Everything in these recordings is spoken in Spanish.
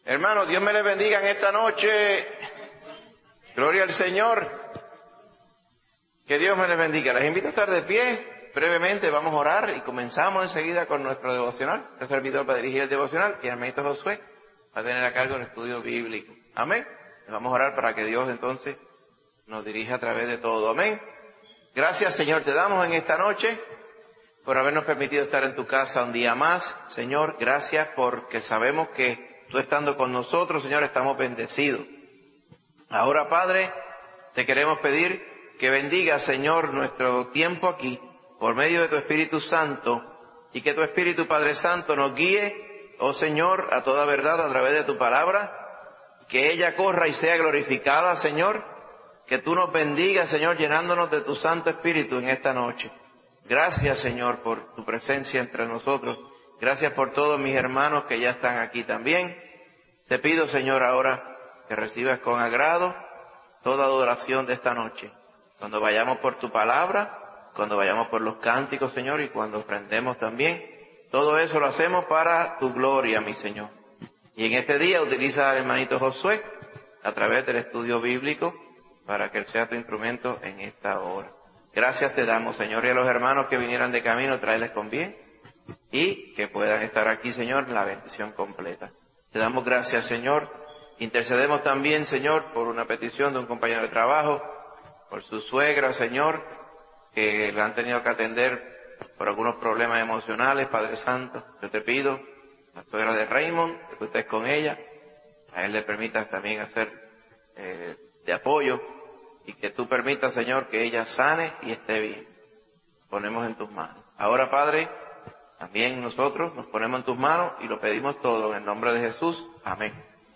Hermanos, Dios me les bendiga en esta noche. Gloria al Señor. Que Dios me les bendiga. Les invito a estar de pie. Brevemente vamos a orar y comenzamos enseguida con nuestro devocional. Este servidor va a dirigir el devocional y el hermanito Josué va a tener a cargo el estudio bíblico. Amén. Vamos a orar para que Dios entonces nos dirija a través de todo. Amén. Gracias, Señor, te damos en esta noche por habernos permitido estar en tu casa un día más. Señor, gracias porque sabemos que tú estando con nosotros, Señor, estamos bendecidos. Ahora, Padre, te queremos pedir que bendiga, Señor, nuestro tiempo aquí por medio de tu Espíritu Santo y que tu Espíritu, Padre Santo, nos guíe, oh Señor, a toda verdad a través de tu palabra, que ella corra y sea glorificada, Señor, que tú nos bendigas, Señor, llenándonos de tu Santo Espíritu en esta noche. Gracias, Señor, por tu presencia entre nosotros. Gracias por todos mis hermanos que ya están aquí también. Te pido, Señor, ahora que recibas con agrado toda adoración de esta noche. Cuando vayamos por tu palabra, cuando vayamos por los cánticos, Señor, y cuando ofrendemos también. Todo eso lo hacemos para tu gloria, mi Señor. Y en este día utiliza al hermanito Josué a través del estudio bíblico para que él sea tu instrumento en esta hora. Gracias te damos, Señor, y a los hermanos que vinieran de camino, tráeles con bien y que puedan estar aquí, Señor, la bendición completa. Te damos gracias, Señor. Intercedemos también, Señor, por una petición de un compañero de trabajo, por su suegra, Señor, que la han tenido que atender por algunos problemas emocionales, Padre Santo. Yo te pido, la suegra de Raymond, que tú estés con ella, a él le permitas también hacer de apoyo y que tú permitas, Señor, que ella sane y esté bien. Ponemos en tus manos. Ahora, Padre, también nosotros nos ponemos en tus manos y lo pedimos todo en el nombre de Jesús. Amén.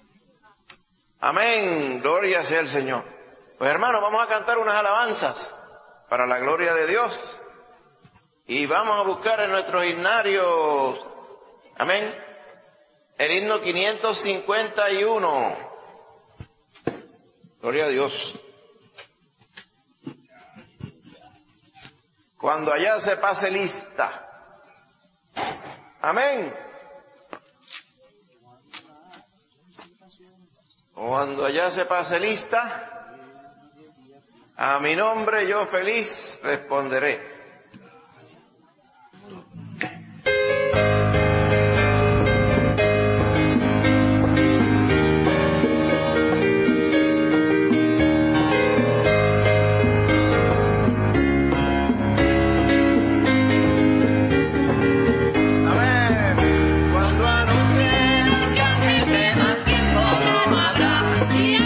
Amén. Gloria sea el Señor. Pues hermanos, vamos a cantar unas alabanzas para la gloria de Dios. Y vamos a buscar en nuestros himnarios, amén, el himno 551. Gloria a Dios. Cuando allá se pase lista. Amén. Cuando allá se pase lista, a mi nombre yo feliz responderé.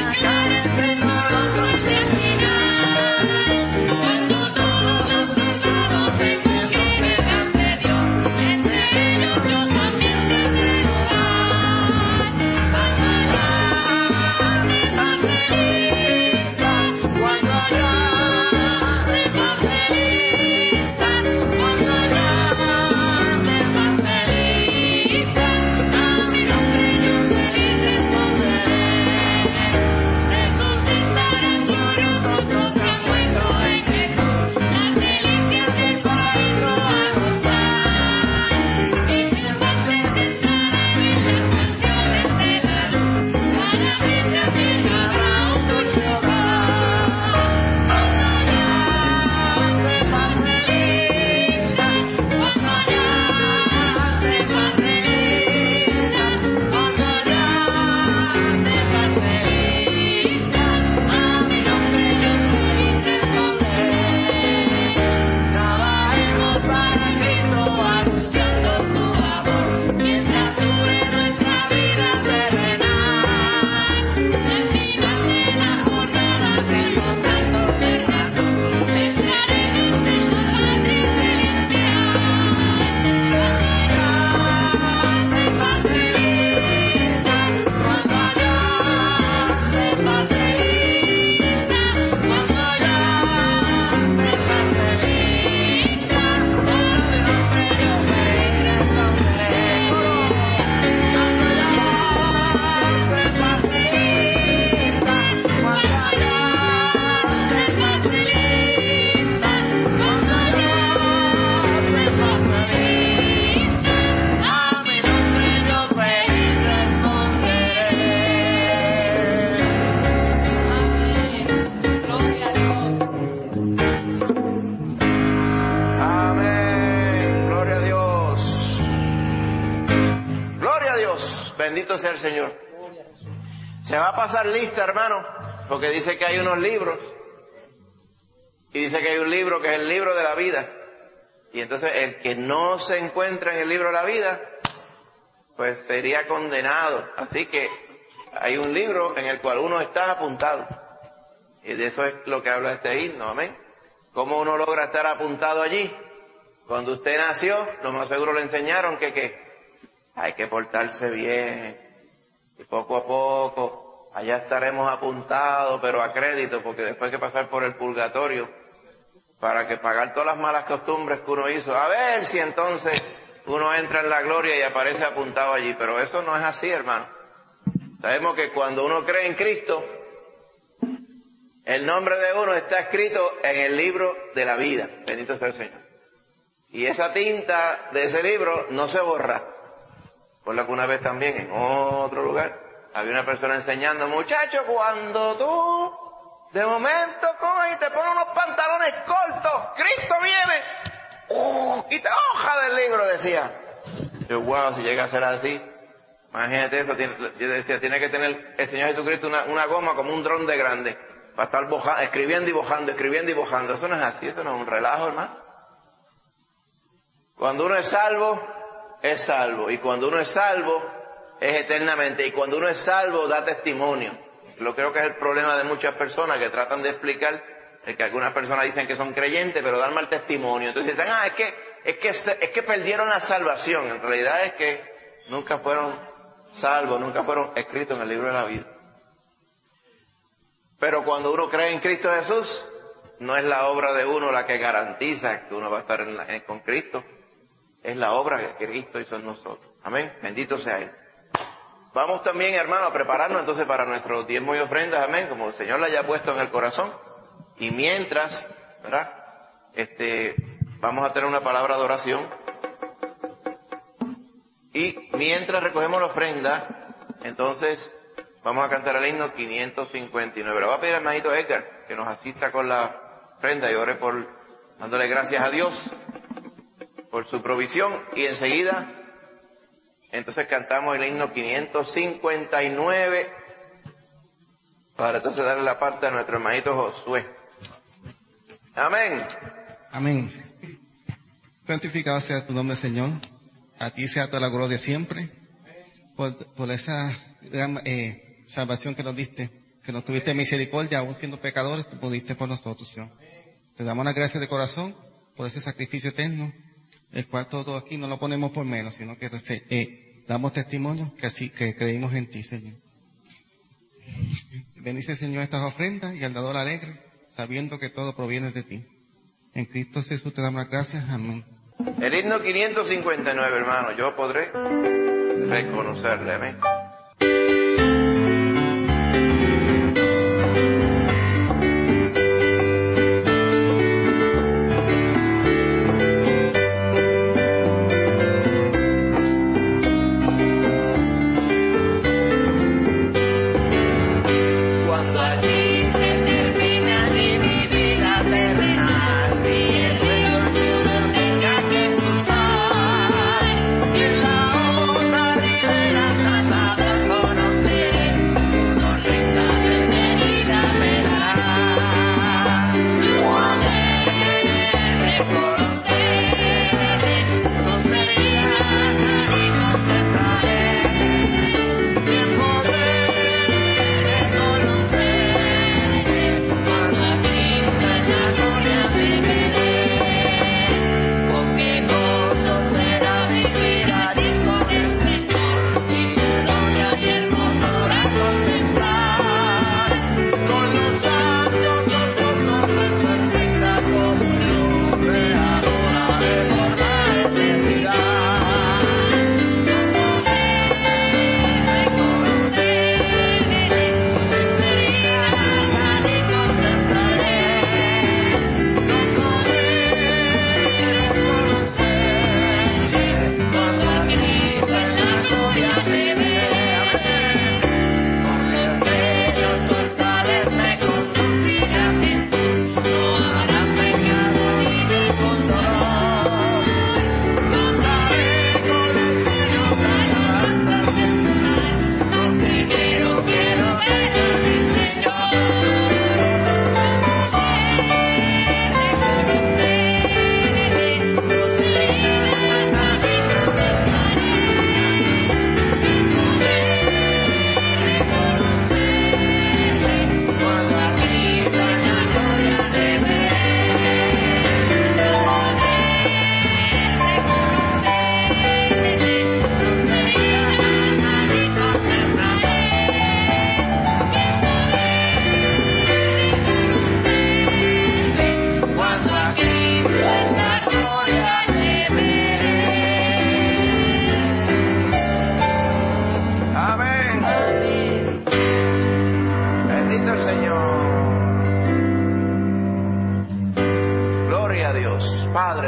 Cuando todos los Bendito sea el Señor. Se va a pasar lista, hermano, porque dice que hay unos libros. Y dice que hay un libro que es el libro de la vida. Y entonces el que no se encuentra en el libro de la vida, pues sería condenado. Así que hay un libro en el cual uno está apuntado. Y de eso es lo que habla este himno, amén. ¿Cómo uno logra estar apuntado allí? Cuando usted nació, lo más seguro le enseñaron que hay que portarse bien. Y poco a poco, allá estaremos apuntados, pero a crédito, porque después hay que pasar por el purgatorio para que pagar todas las malas costumbres que uno hizo. A ver si entonces uno entra en la gloria y aparece apuntado allí. Pero eso no es así, hermano. Sabemos que cuando uno cree en Cristo, el nombre de uno está escrito en el libro de la vida. Bendito sea el Señor. Y esa tinta de ese libro no se borra. Por lo que una vez también en otro lugar había una persona enseñando, muchacho, cuando tú de momento coges y te pones unos pantalones cortos, Cristo viene y te hoja del libro, decía. Yo, wow, si llega a ser así, imagínate eso, yo decía, tiene que tener el Señor Jesucristo una goma como un dron de grande, para estar escribiendo y bojando. Eso no es así, eso no es un relajo, hermano. Cuando uno es salvo, es salvo. Y cuando uno es salvo, es eternamente. Y cuando uno es salvo, da testimonio. Lo creo que es el problema de muchas personas que tratan de explicar, que algunas personas dicen que son creyentes, pero dan mal testimonio. Entonces dicen, es que perdieron la salvación. En realidad es que nunca fueron salvos, nunca fueron escritos en el libro de la vida. Pero cuando uno cree en Cristo Jesús, no es la obra de uno la que garantiza que uno va a estar con Cristo. Es la obra que Cristo hizo en nosotros. Amén. Bendito sea Él. Vamos también, hermano, a prepararnos entonces para nuestros diezmos y ofrendas. Amén. Como el Señor la haya puesto en el corazón. Y mientras, ¿verdad? Vamos a tener una palabra de oración. Y mientras recogemos la ofrenda, entonces vamos a cantar el himno 559. Le voy a pedir al hermanito Edgar que nos asista con la ofrenda y ore dándole gracias a Dios por su provisión. Y enseguida, entonces cantamos el himno 559 para entonces darle la parte a nuestro hermanito Josué. Amén. Amén. Santificado sea tu nombre, Señor. A ti sea toda la gloria siempre. Por esa gran salvación que nos diste, que nos tuviste misericordia, aún siendo pecadores, tú pudiste por nosotros, Señor. Te damos las gracias de corazón por ese sacrificio eterno, el cual todo aquí no lo ponemos por menos, sino que damos testimonio que creímos en ti, Señor. Bendice, Señor, estas ofrendas y al dador alegre, sabiendo que todo proviene de ti. En Cristo Jesús te damos las gracias. Amén. El himno 559, hermano, yo podré reconocerle. Amén. Tenga que cruzar, y en la otra ribera tratar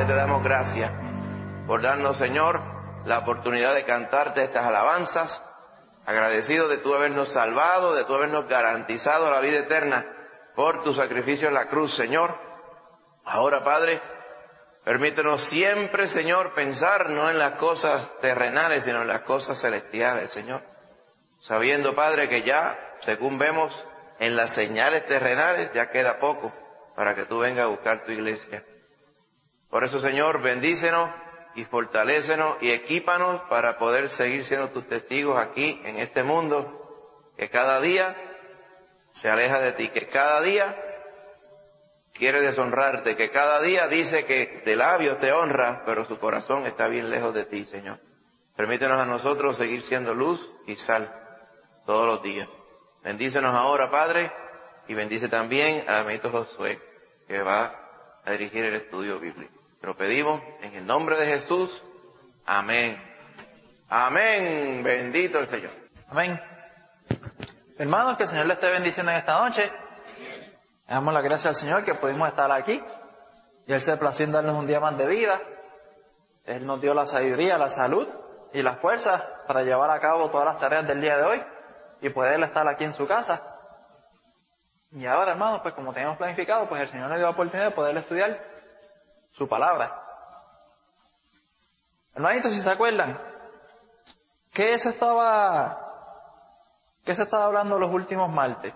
Padre, te damos gracias por darnos, Señor, la oportunidad de cantarte estas alabanzas, agradecido de tú habernos salvado, de tú habernos garantizado la vida eterna por tu sacrificio en la cruz, Señor. Ahora, Padre, permítenos siempre, Señor, pensar no en las cosas terrenales, sino en las cosas celestiales, Señor. Sabiendo, Padre, que ya, según vemos en las señales terrenales, ya queda poco para que tú vengas a buscar tu iglesia. Por eso, Señor, bendícenos y fortalécenos y equípanos para poder seguir siendo tus testigos aquí en este mundo que cada día se aleja de ti, que cada día quiere deshonrarte, que cada día dice que de labios te honra, pero su corazón está bien lejos de ti, Señor. Permítenos a nosotros seguir siendo luz y sal todos los días. Bendícenos ahora, Padre, y bendice también al amiguito Josué, que va a dirigir el estudio bíblico. Te lo pedimos en el nombre de Jesús. Amén. Amén. Bendito el Señor. Amén. Hermanos, que el Señor les esté bendiciendo en esta noche. Le damos la gracia al Señor que pudimos estar aquí. Y Él se plació en darnos un día más de vida. Él nos dio la sabiduría, la salud y las fuerzas para llevar a cabo todas las tareas del día de hoy y poder estar aquí en su casa. Y ahora, hermanos, pues como teníamos planificado, pues el Señor nos dio la oportunidad de poder estudiar su palabra. Hermanitos, si se acuerdan, ¿qué se estaba hablando los últimos martes?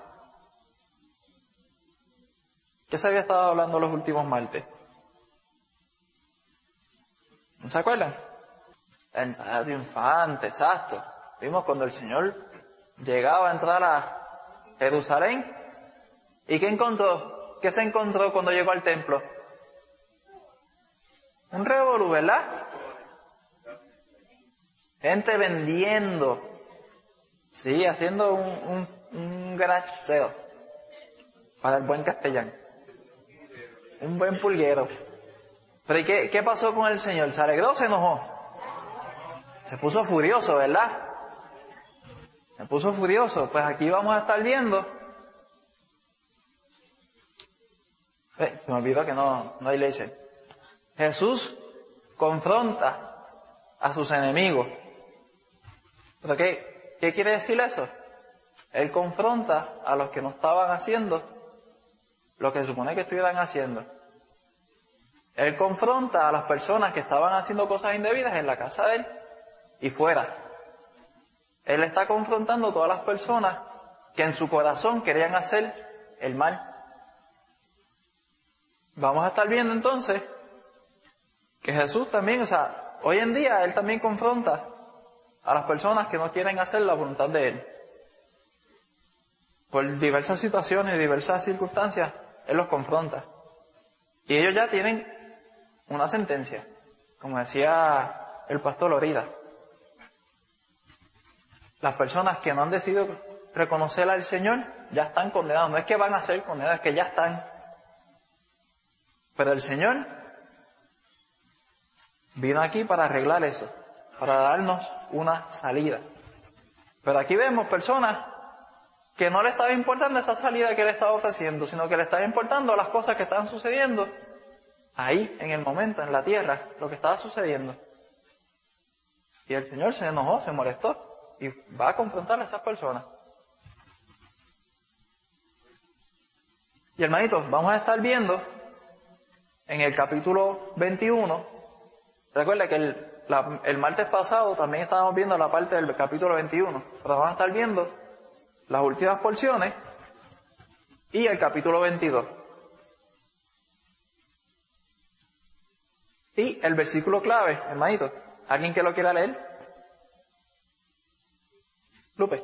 ¿Qué se había estado hablando los últimos martes? ¿No se acuerdan? La entrada triunfante, exacto. Vimos cuando el Señor llegaba a entrar a Jerusalén. ¿Y qué encontró? ¿Qué se encontró cuando llegó al templo? Un revolú, ¿verdad? Gente vendiendo. Sí, haciendo un garage sale. Para el buen castellano. Un buen pulguero. Pero ¿y qué pasó con el Señor? ¿Se alegró o se enojó? Se puso furioso, ¿verdad? Se puso furioso. Pues aquí vamos a estar viendo. Se me olvidó que no hay leyes. Jesús confronta a sus enemigos. ¿Pero qué quiere decir eso? Él confronta a los que no estaban haciendo lo que se supone que estuvieran haciendo. Él confronta a las personas que estaban haciendo cosas indebidas en la casa de él y fuera. Él está confrontando a todas las personas que en su corazón querían hacer el mal. Vamos a estar viendo entonces que Jesús también, hoy en día Él también confronta a las personas que no quieren hacer la voluntad de Él. Por diversas situaciones, diversas circunstancias, Él los confronta. Y ellos ya tienen una sentencia, como decía el pastor Lorida. Las personas que no han decidido reconocer al Señor ya están condenadas. No es que van a ser condenadas, es que ya están. Pero el Señor vino aquí para arreglar eso, para darnos una salida. Pero aquí vemos personas que no le estaba importando esa salida que Él estaba ofreciendo, sino que le estaba importando las cosas que estaban sucediendo ahí, en el momento, en la tierra, lo que estaba sucediendo. Y el Señor se enojó, se molestó y va a confrontar a esas personas. Y hermanitos, vamos a estar viendo en el capítulo 21, recuerda que el martes pasado también estábamos viendo la parte del capítulo 21, pero vamos a estar viendo las últimas porciones y el capítulo 22. Y el versículo clave, hermanito, ¿alguien que lo quiera leer? Lupe.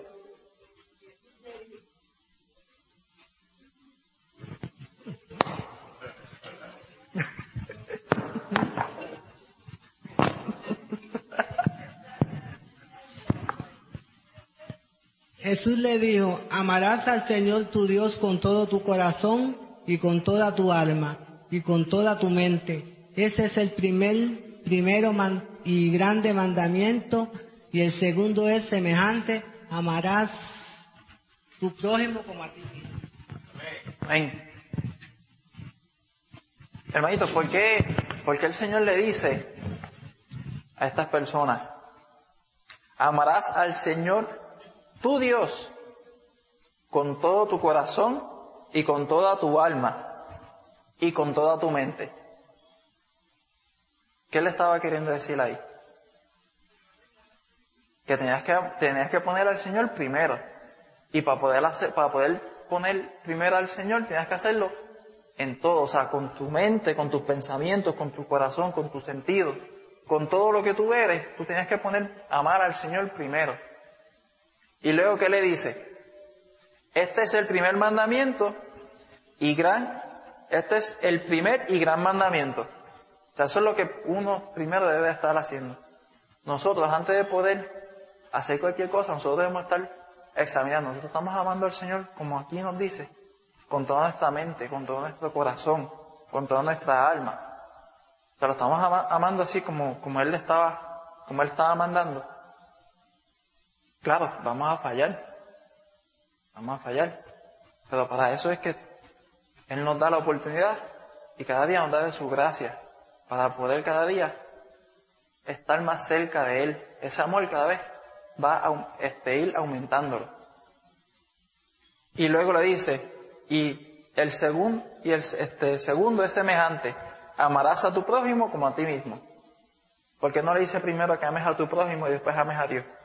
Jesús le dijo, amarás al Señor tu Dios con todo tu corazón y con toda tu alma y con toda tu mente. Ese es el primero y grande mandamiento, y el segundo es semejante, amarás tu prójimo como a ti mismo. Amén. Hermanitos, ¿por qué Porque el Señor le dice a estas personas, amarás al Señor tu Dios con todo tu corazón y con toda tu alma y con toda tu mente. ¿Qué le estaba queriendo decir ahí? Que tenías que poner al Señor primero. Y para poder poner primero al Señor, tenías que hacerlo en todo, o sea, con tu mente, con tus pensamientos, con tu corazón, con tus sentidos, con todo lo que tú eres, tú tenías que amar al Señor primero. Y luego, ¿qué le dice? Este es el primer mandamiento este es el primer y gran mandamiento. O sea, eso es lo que uno primero debe estar haciendo. Nosotros, antes de poder hacer cualquier cosa, nosotros debemos estar examinando. Nosotros estamos amando al Señor, como aquí nos dice, con toda nuestra mente, con todo nuestro corazón, con toda nuestra alma. O sea, lo estamos amando así como Él estaba mandando. Claro, vamos a fallar. Pero para eso es que Él nos da la oportunidad y cada día nos da de su gracia para poder cada día estar más cerca de Él. Ese amor cada vez va a ir aumentándolo. Y luego le dice, y el segundo es semejante, amarás a tu prójimo como a ti mismo. ¿Por qué no le dice primero que ames a tu prójimo y después ames a Dios?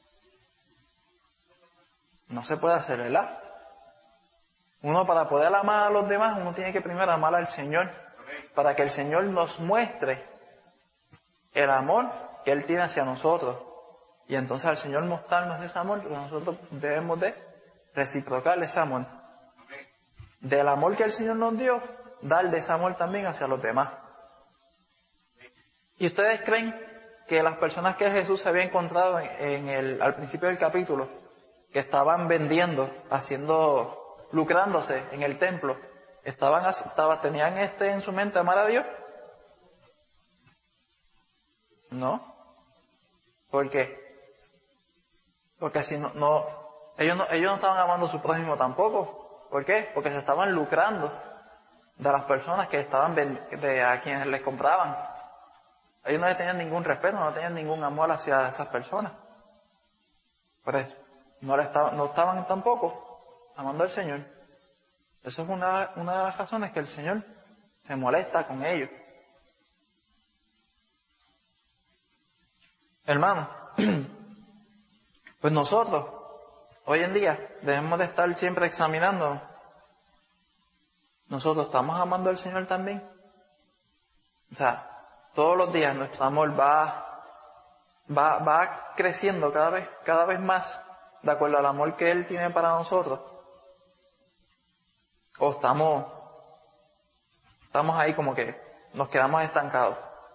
No se puede hacer, ¿verdad? Uno, para poder amar a los demás, uno tiene que primero amar al Señor, para que el Señor nos muestre el amor que Él tiene hacia nosotros. Y entonces al Señor mostrarnos ese amor, nosotros debemos de reciprocar ese amor. Del amor que el Señor nos dio, dar de ese amor también hacia los demás. ¿Y ustedes creen que las personas que Jesús se había encontrado al principio del capítulo, que estaban vendiendo, lucrándose en el templo, tenían en su mente amar a Dios? No. ¿Por qué? Porque si ellos no estaban amando a su prójimo tampoco. ¿Por qué? Porque se estaban lucrando de las personas que a quienes les compraban. Ellos no tenían ningún respeto, no tenían ningún amor hacia esas personas. Por eso, no estaban tampoco amando al Señor. Eso es una de las razones que el Señor se molesta con ellos. Hermano, pues nosotros, hoy en día, debemos de estar siempre examinándonos. Nosotros estamos amando al Señor también. O sea, todos los días nuestro amor va creciendo cada vez más de acuerdo al amor que Él tiene para nosotros. O estamos ahí como que nos quedamos estancados.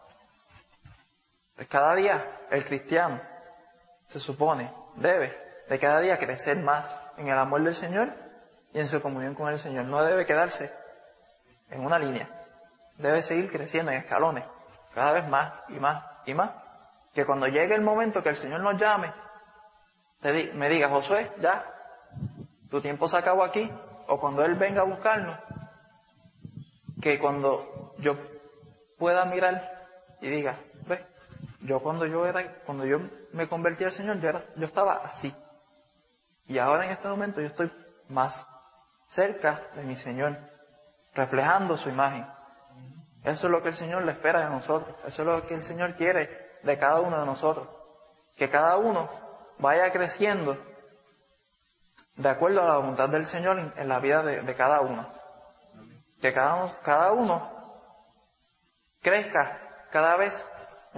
Pues cada día el cristiano se supone, debe de cada día crecer más en el amor del Señor y en su comunión con el Señor. No debe quedarse en una línea. Debe seguir creciendo en escalones, cada vez más y más y más. Que cuando llegue el momento que el Señor nos llame, me diga, Josué, ya, tu tiempo se acabó aquí. O cuando Él venga a buscarnos, que cuando yo pueda mirar y diga, ve, cuando yo me convertí al Señor, yo estaba así. Y ahora en este momento yo estoy más cerca de mi Señor, reflejando su imagen. Eso es lo que el Señor le espera de nosotros. Eso es lo que el Señor quiere de cada uno de nosotros. Que cada uno vaya creciendo de acuerdo a la voluntad del Señor en la vida de cada uno. Que cada uno crezca cada vez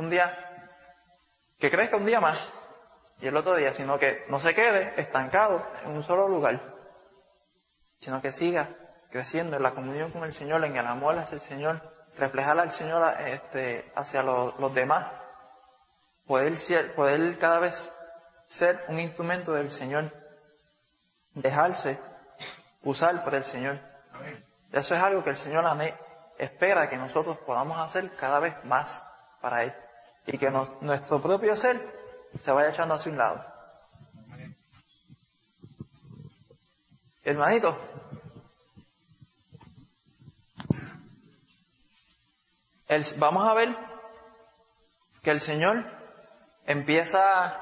que crezca un día más y el otro día, sino que no se quede estancado en un solo lugar, sino que siga creciendo en la comunión con el Señor, en el amor hacia el Señor, reflejar al Señor hacia los demás, poder cada vez ser un instrumento del Señor, dejarse usar por el Señor. Eso es algo que el Señor espera que nosotros podamos hacer cada vez más para Él. Y que nuestro propio ser se vaya echando hacia un lado. Hermanito, Vamos a ver que el Señor empieza,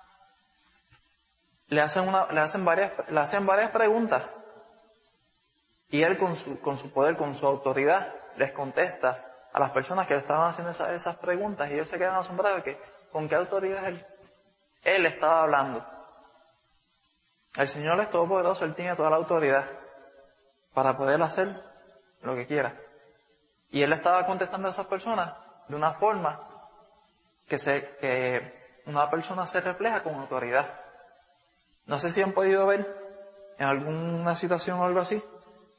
le hacen varias preguntas, y Él con su poder, con su autoridad, les contesta a las personas que le estaban haciendo esas preguntas, y ellos se quedan asombrados de que con qué autoridad Él estaba hablando. El Señor es todopoderoso, Él tiene toda la autoridad para poder hacer lo que quiera. Y Él estaba contestando a esas personas de una forma que una persona se refleja con autoridad. No sé si han podido ver en alguna situación o algo así,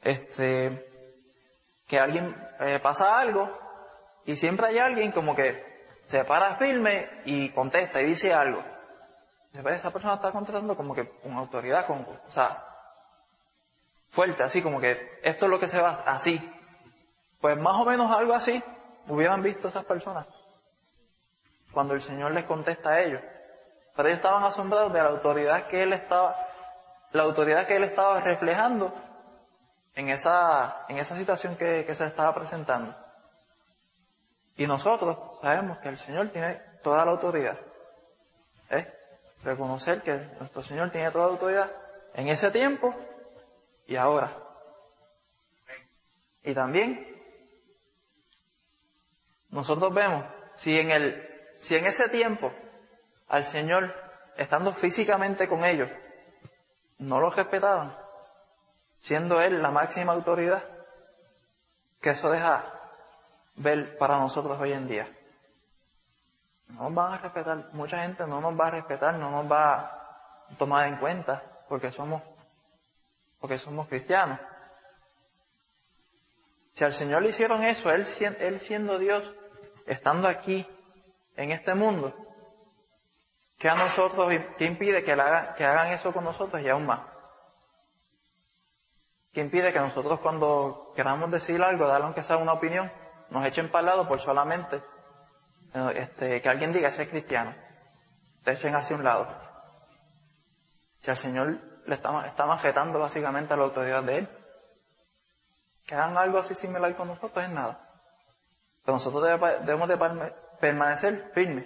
que alguien pasa algo y siempre hay alguien como que se para firme y contesta y dice algo. Esa persona está contestando como que con autoridad, fuerte, así como que esto es lo que se va así. Pues más o menos algo así hubieran visto esas personas cuando el Señor les contesta a ellos. Pero ellos estaban asombrados de la autoridad que Él estaba reflejando en esa situación que se le estaba presentando. Y nosotros sabemos que el Señor tiene toda la autoridad. Reconocer que nuestro Señor tiene toda la autoridad en ese tiempo y ahora. Y también nosotros vemos, si en ese tiempo al Señor, estando físicamente con ellos, no los respetaban, siendo Él la máxima autoridad, que eso deja ver para nosotros hoy en día. No nos van a respetar, mucha gente no nos va a respetar, no nos va a tomar en cuenta porque somos cristianos. Si al Señor le hicieron eso, Él siendo Dios, estando aquí en este mundo, ¿qué impide que hagan eso con nosotros y aún más? ¿Qué impide que nosotros cuando queramos decir algo, darle aunque sea una opinión, nos echen para el lado por solamente que alguien diga ese es cristiano? Te echen hacia un lado. Si al Señor le estamos retando básicamente a la autoridad de Él, que hagan algo así similar con nosotros es nada. Pero nosotros debemos de permanecer firmes.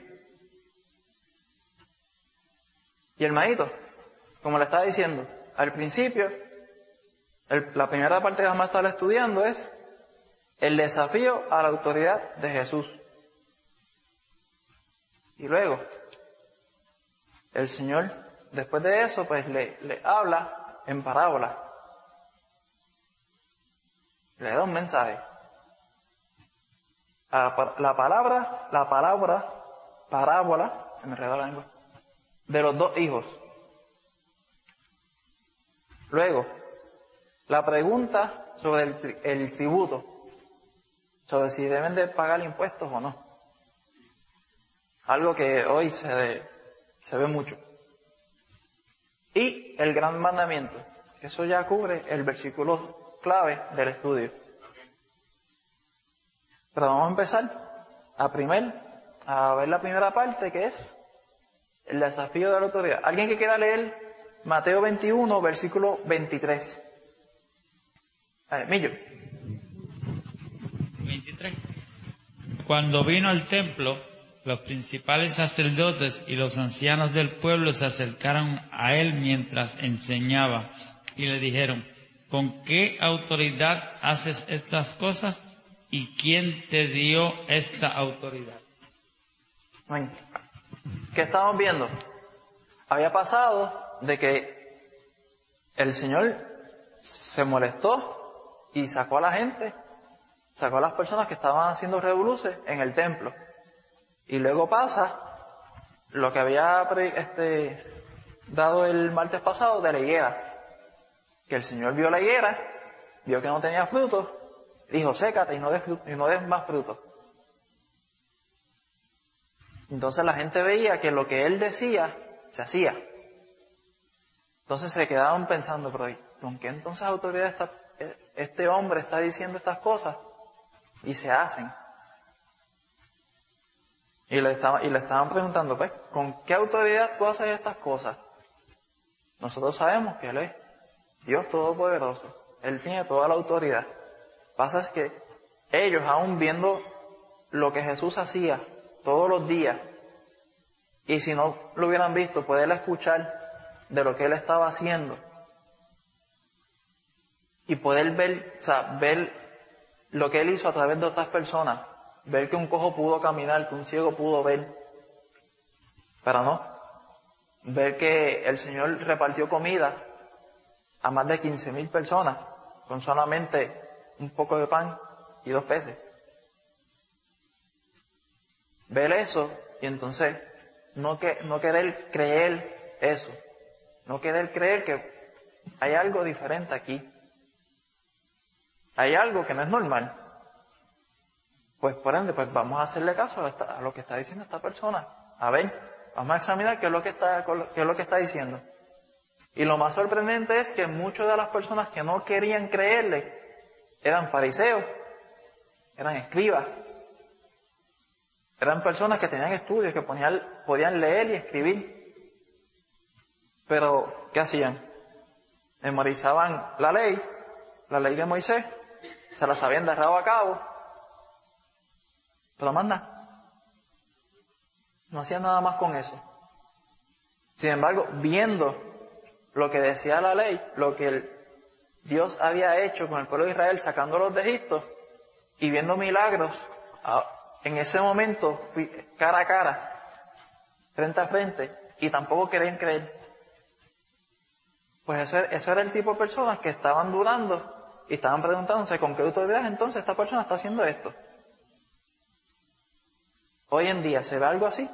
Y hermanito, como le estaba diciendo, al principio, la primera parte que vamos a estar estudiando es el desafío a la autoridad de Jesús. Y luego, el Señor, después de eso, pues le habla en parábola. Le da un mensaje. La parábola, se me enredó la lengua, de los dos hijos. Luego, la pregunta sobre el tributo, sobre si deben de pagar impuestos o no. Algo que hoy se ve mucho. Y el gran mandamiento, que eso ya cubre el versículo clave del estudio. Pero vamos a empezar a ver la primera parte, que es el desafío de la autoridad. ¿Alguien que quiera leer Mateo 21, versículo 23? Millo. 23. Cuando vino al templo, los principales sacerdotes y los ancianos del pueblo se acercaron a él mientras enseñaba y le dijeron: ¿con qué autoridad haces estas cosas? ¿Y quién te dio esta autoridad? Bueno, ¿qué estamos viendo? Había pasado de que el Señor se molestó y sacó a la gente, sacó a las personas que estaban haciendo revoluciones en el templo. Y luego pasa lo que había dado el martes pasado de la higuera, que el Señor vio la higuera, vio que no tenía frutos, dijo: sécate y no des más frutos. Entonces la gente veía que lo que Él decía se hacía. Entonces se quedaban pensando: pero ¿con qué entonces autoridad este hombre está diciendo estas cosas? Y se hacen. Y le estaban preguntando: pues, ¿con qué autoridad tú haces estas cosas? Nosotros sabemos que Él es Dios Todopoderoso. Él tiene toda la autoridad. Pasa es que ellos, aún viendo lo que Jesús hacía todos los días, y si no lo hubieran visto, poder escuchar de lo que Él estaba haciendo, y poder ver, o sea, ver lo que Él hizo a través de otras personas, ver que un cojo pudo caminar, que un ciego pudo ver, pero no, ver que el Señor repartió comida a más de 15,000 personas con solamente un poco de pan y 2 peces. Ver eso y entonces no querer creer eso, no querer creer que hay algo diferente aquí, hay algo que no es normal. Pues por ende, pues vamos a hacerle caso a lo que está diciendo esta persona. A ver, vamos a examinar qué es lo que está diciendo. Y lo más sorprendente es que muchas de las personas que no querían creerle eran fariseos, eran escribas, eran personas que tenían estudios, que podían leer y escribir. Pero, ¿qué hacían? Memorizaban la ley de Moisés, se la sabían de rabo a cabo, pero más nada. No hacían nada más con eso. Sin embargo, viendo lo que decía la ley, lo que Dios había hecho con el pueblo de Israel sacándolos de Egipto, y viendo milagros, en ese momento, cara a cara, frente a frente, y tampoco querían creer. Pues eso era el tipo de personas que estaban dudando y estaban preguntándose con qué autoridad entonces esta persona está haciendo esto. Hoy en día, ¿se ve algo así?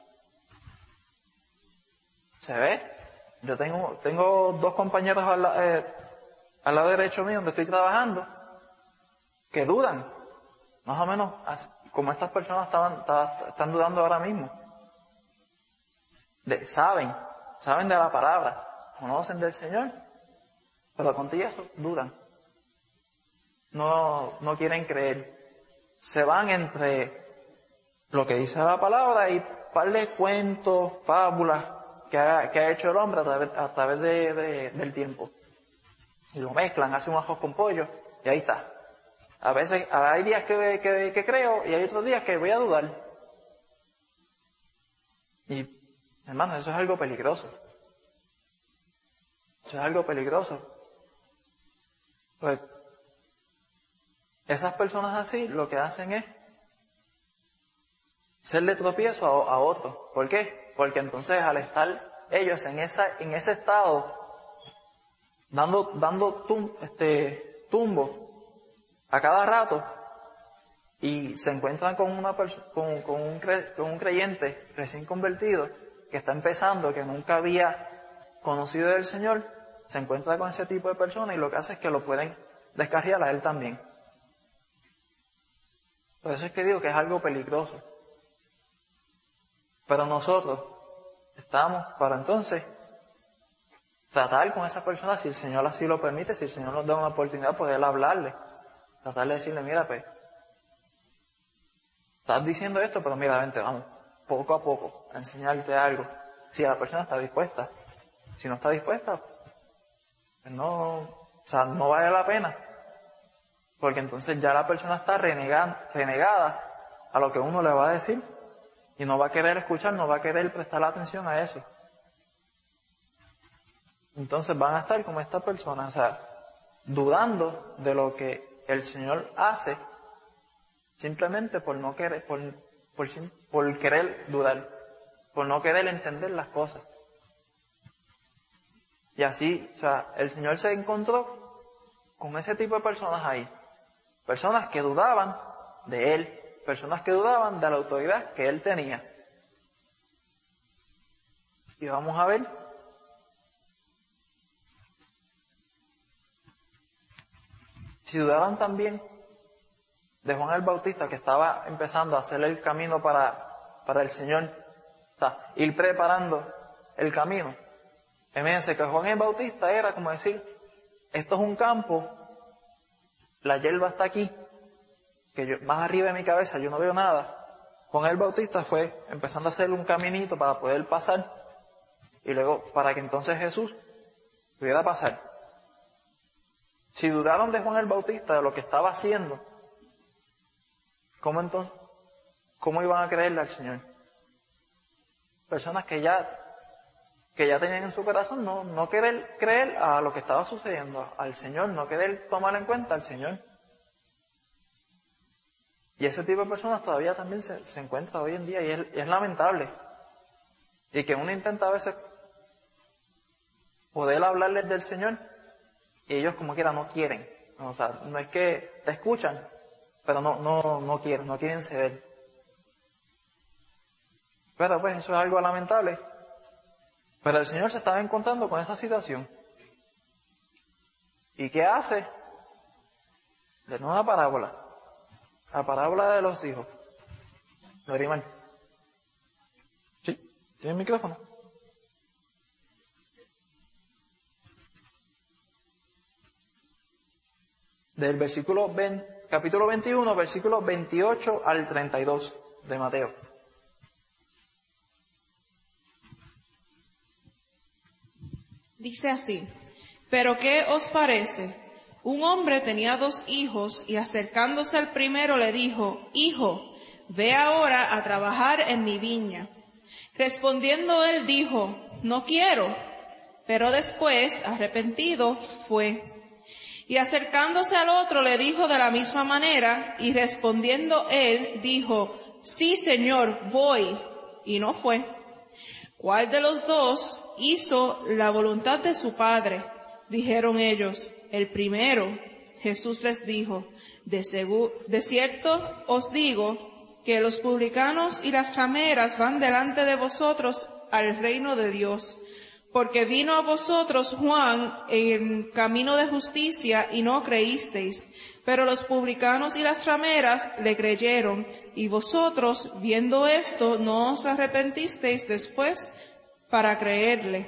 ¿Se ve? Yo tengo 2 compañeros al lado derecho mío donde estoy trabajando que dudan, más o menos como estas personas están dudando ahora mismo. Saben de la palabra, conocen del Señor, pero contigo eso dudan. No quieren creer. Se van entre lo que dice la palabra y par de cuentos, fábulas que ha hecho el hombre a través del tiempo. Y lo mezclan, hacen un arroz con pollo y ahí está. A veces hay días que creo y hay otros días que voy a dudar. Y, hermano, eso es algo peligroso. Eso es algo peligroso. Pues, esas personas así lo que hacen es serle tropiezo a otros. ¿Por qué? Porque entonces al estar ellos en ese estado, dando tumbo a cada rato, y se encuentran con un creyente recién convertido, que está empezando, que nunca había conocido del Señor, se encuentra con ese tipo de personas y lo que hace es que lo pueden descarriar a él también. Por eso es que digo que es algo peligroso. Pero nosotros estamos para entonces tratar con esa persona, si el Señor así lo permite, si el Señor nos da una oportunidad de poder hablarle, tratar de decirle, mira, pues, estás diciendo esto, pero mira, vente, vamos, poco a poco, a enseñarte algo. Si la persona está dispuesta. Si no está dispuesta, pues no vale la pena. Porque entonces ya la persona está renegada a lo que uno le va a decir. Y no va a querer escuchar, no va a querer prestar atención a eso. Entonces van a estar como estas personas, dudando de lo que el Señor hace, simplemente por no querer, por querer dudar, por no querer entender las cosas. Y así, el Señor se encontró con ese tipo de personas ahí. Personas que dudaban de Él, personas que dudaban de la autoridad que Él tenía. Y vamos a ver si dudaban también de Juan el Bautista, que estaba empezando a hacer el camino para el Señor, ir preparando el camino. Fíjense que Juan el Bautista era como decir, esto es un campo, la hierba está aquí, que más arriba de mi cabeza yo no veo nada. Juan el Bautista fue empezando a hacer un caminito para poder pasar, y luego para que entonces Jesús pudiera pasar. Si dudaron de Juan el Bautista, de lo que estaba haciendo, ¿cómo entonces ¿cómo iban a creerle al Señor? Personas que ya tenían en su corazón no querer creer a lo que estaba sucediendo al Señor, no querer tomar en cuenta al Señor. Y ese tipo de personas todavía también se encuentra hoy en día y es lamentable. Y que uno intenta a veces poder hablarles del Señor y ellos como quiera no quieren. O sea, no es que te escuchan, pero no quieren ceder. Pero pues eso es algo lamentable. Pero el Señor se estaba encontrando con esa situación. ¿Y qué hace? Le da una parábola. La parábola de los hijos. Lorimar. ¿Sí? ¿Tiene el micrófono? Del capítulo 21, versículos 28 al 32 de Mateo. Dice así: ¿Pero qué os parece? Un hombre tenía 2 hijos y acercándose al primero le dijo: Hijo, ve ahora a trabajar en mi viña. Respondiendo él dijo: No quiero. Pero después, arrepentido, fue. Y acercándose al otro le dijo de la misma manera, y respondiendo él dijo: Sí, Señor, voy. Y no fue. ¿Cuál de los 2 hizo la voluntad de su padre? Dijeron ellos: el primero. Jesús les dijo: de cierto os digo que los publicanos y las rameras van delante de vosotros al reino de Dios. Porque vino a vosotros Juan en camino de justicia y no creísteis, pero los publicanos y las rameras le creyeron, y vosotros, viendo esto, no os arrepentisteis después para creerle.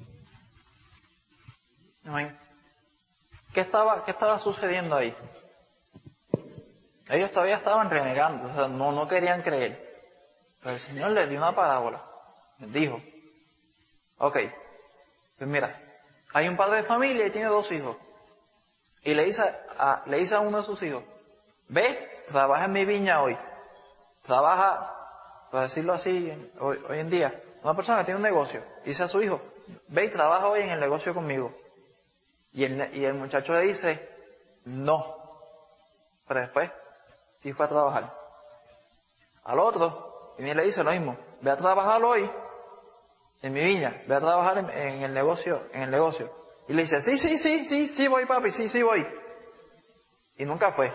Amén. ¿Qué estaba sucediendo ahí? Ellos todavía estaban renegando, o sea, no querían creer. Pero el Señor les dio una parábola. Les dijo: ok, pues mira, hay un padre de familia y tiene 2 hijos. Y le dice a uno de sus hijos: ve, trabaja en mi viña hoy. Trabaja, por decirlo así, hoy en día, una persona que tiene un negocio, dice a su hijo: ve y trabaja hoy en el negocio conmigo. Y el muchacho le dice: no. Pero después sí fue a trabajar. Al otro viene y le dice lo mismo: ve a trabajar hoy en mi viña, ve a trabajar en el negocio. Y le dice: sí voy, papi, sí voy. Y nunca fue.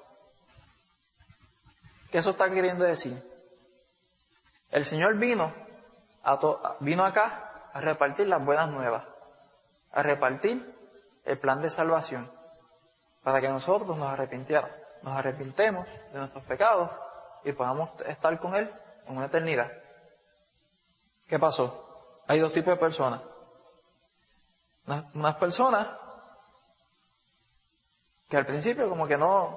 ¿Qué eso está queriendo decir? El Señor vino acá a repartir las buenas nuevas, a repartir el plan de salvación, para que nosotros nos arrepintemos de nuestros pecados y podamos estar con Él en una eternidad. ¿Qué pasó? Hay 2 tipos de personas. Unas personas que al principio como que no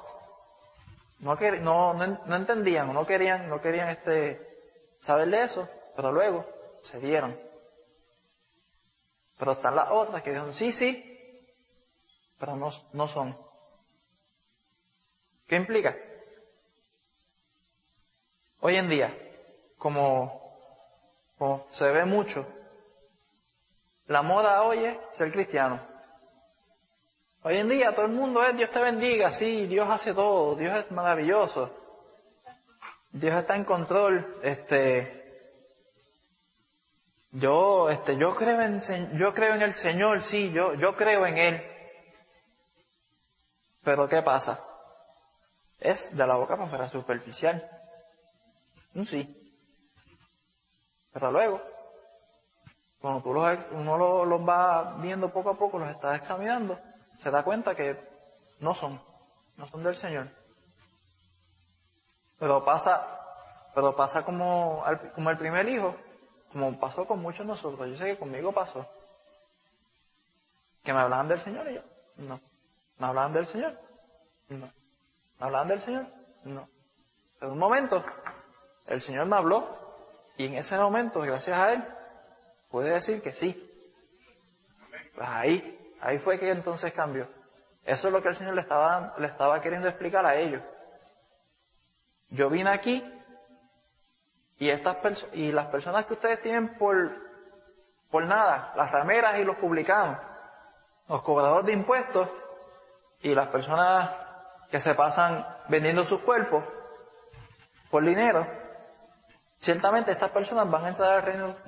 entendían, no querían saber de eso, pero luego se dieron. Pero están las otras que dijeron sí, pero no son. ¿Qué implica? Hoy en día, como se ve mucho, la moda hoy es ser cristiano. Hoy en día todo el mundo es Dios te bendiga, sí, Dios hace todo, Dios es maravilloso, Dios está en control, yo creo en el Señor, sí, yo creo en Él. Pero ¿qué pasa? Es de la boca para afuera, superficial. Un sí. Pero luego, cuando uno los va viendo poco a poco, los está examinando, se da cuenta que no son del Señor. Pero pasa como el primer hijo, como pasó con muchos de nosotros. Yo sé que conmigo pasó. Que me hablaban del Señor y yo, no. ¿Me hablaban del Señor? No. ¿Me hablaban del Señor? No. En un momento, el Señor me habló y en ese momento, gracias a Él, pude decir que sí. Pues ahí fue que entonces cambió. Eso es lo que el Señor le estaba queriendo explicar a ellos. Yo vine aquí Y las personas que ustedes tienen por nada, las rameras y los publicanos, los cobradores de impuestos y las personas que se pasan vendiendo sus cuerpos por dinero, ciertamente estas personas van a entrar al reino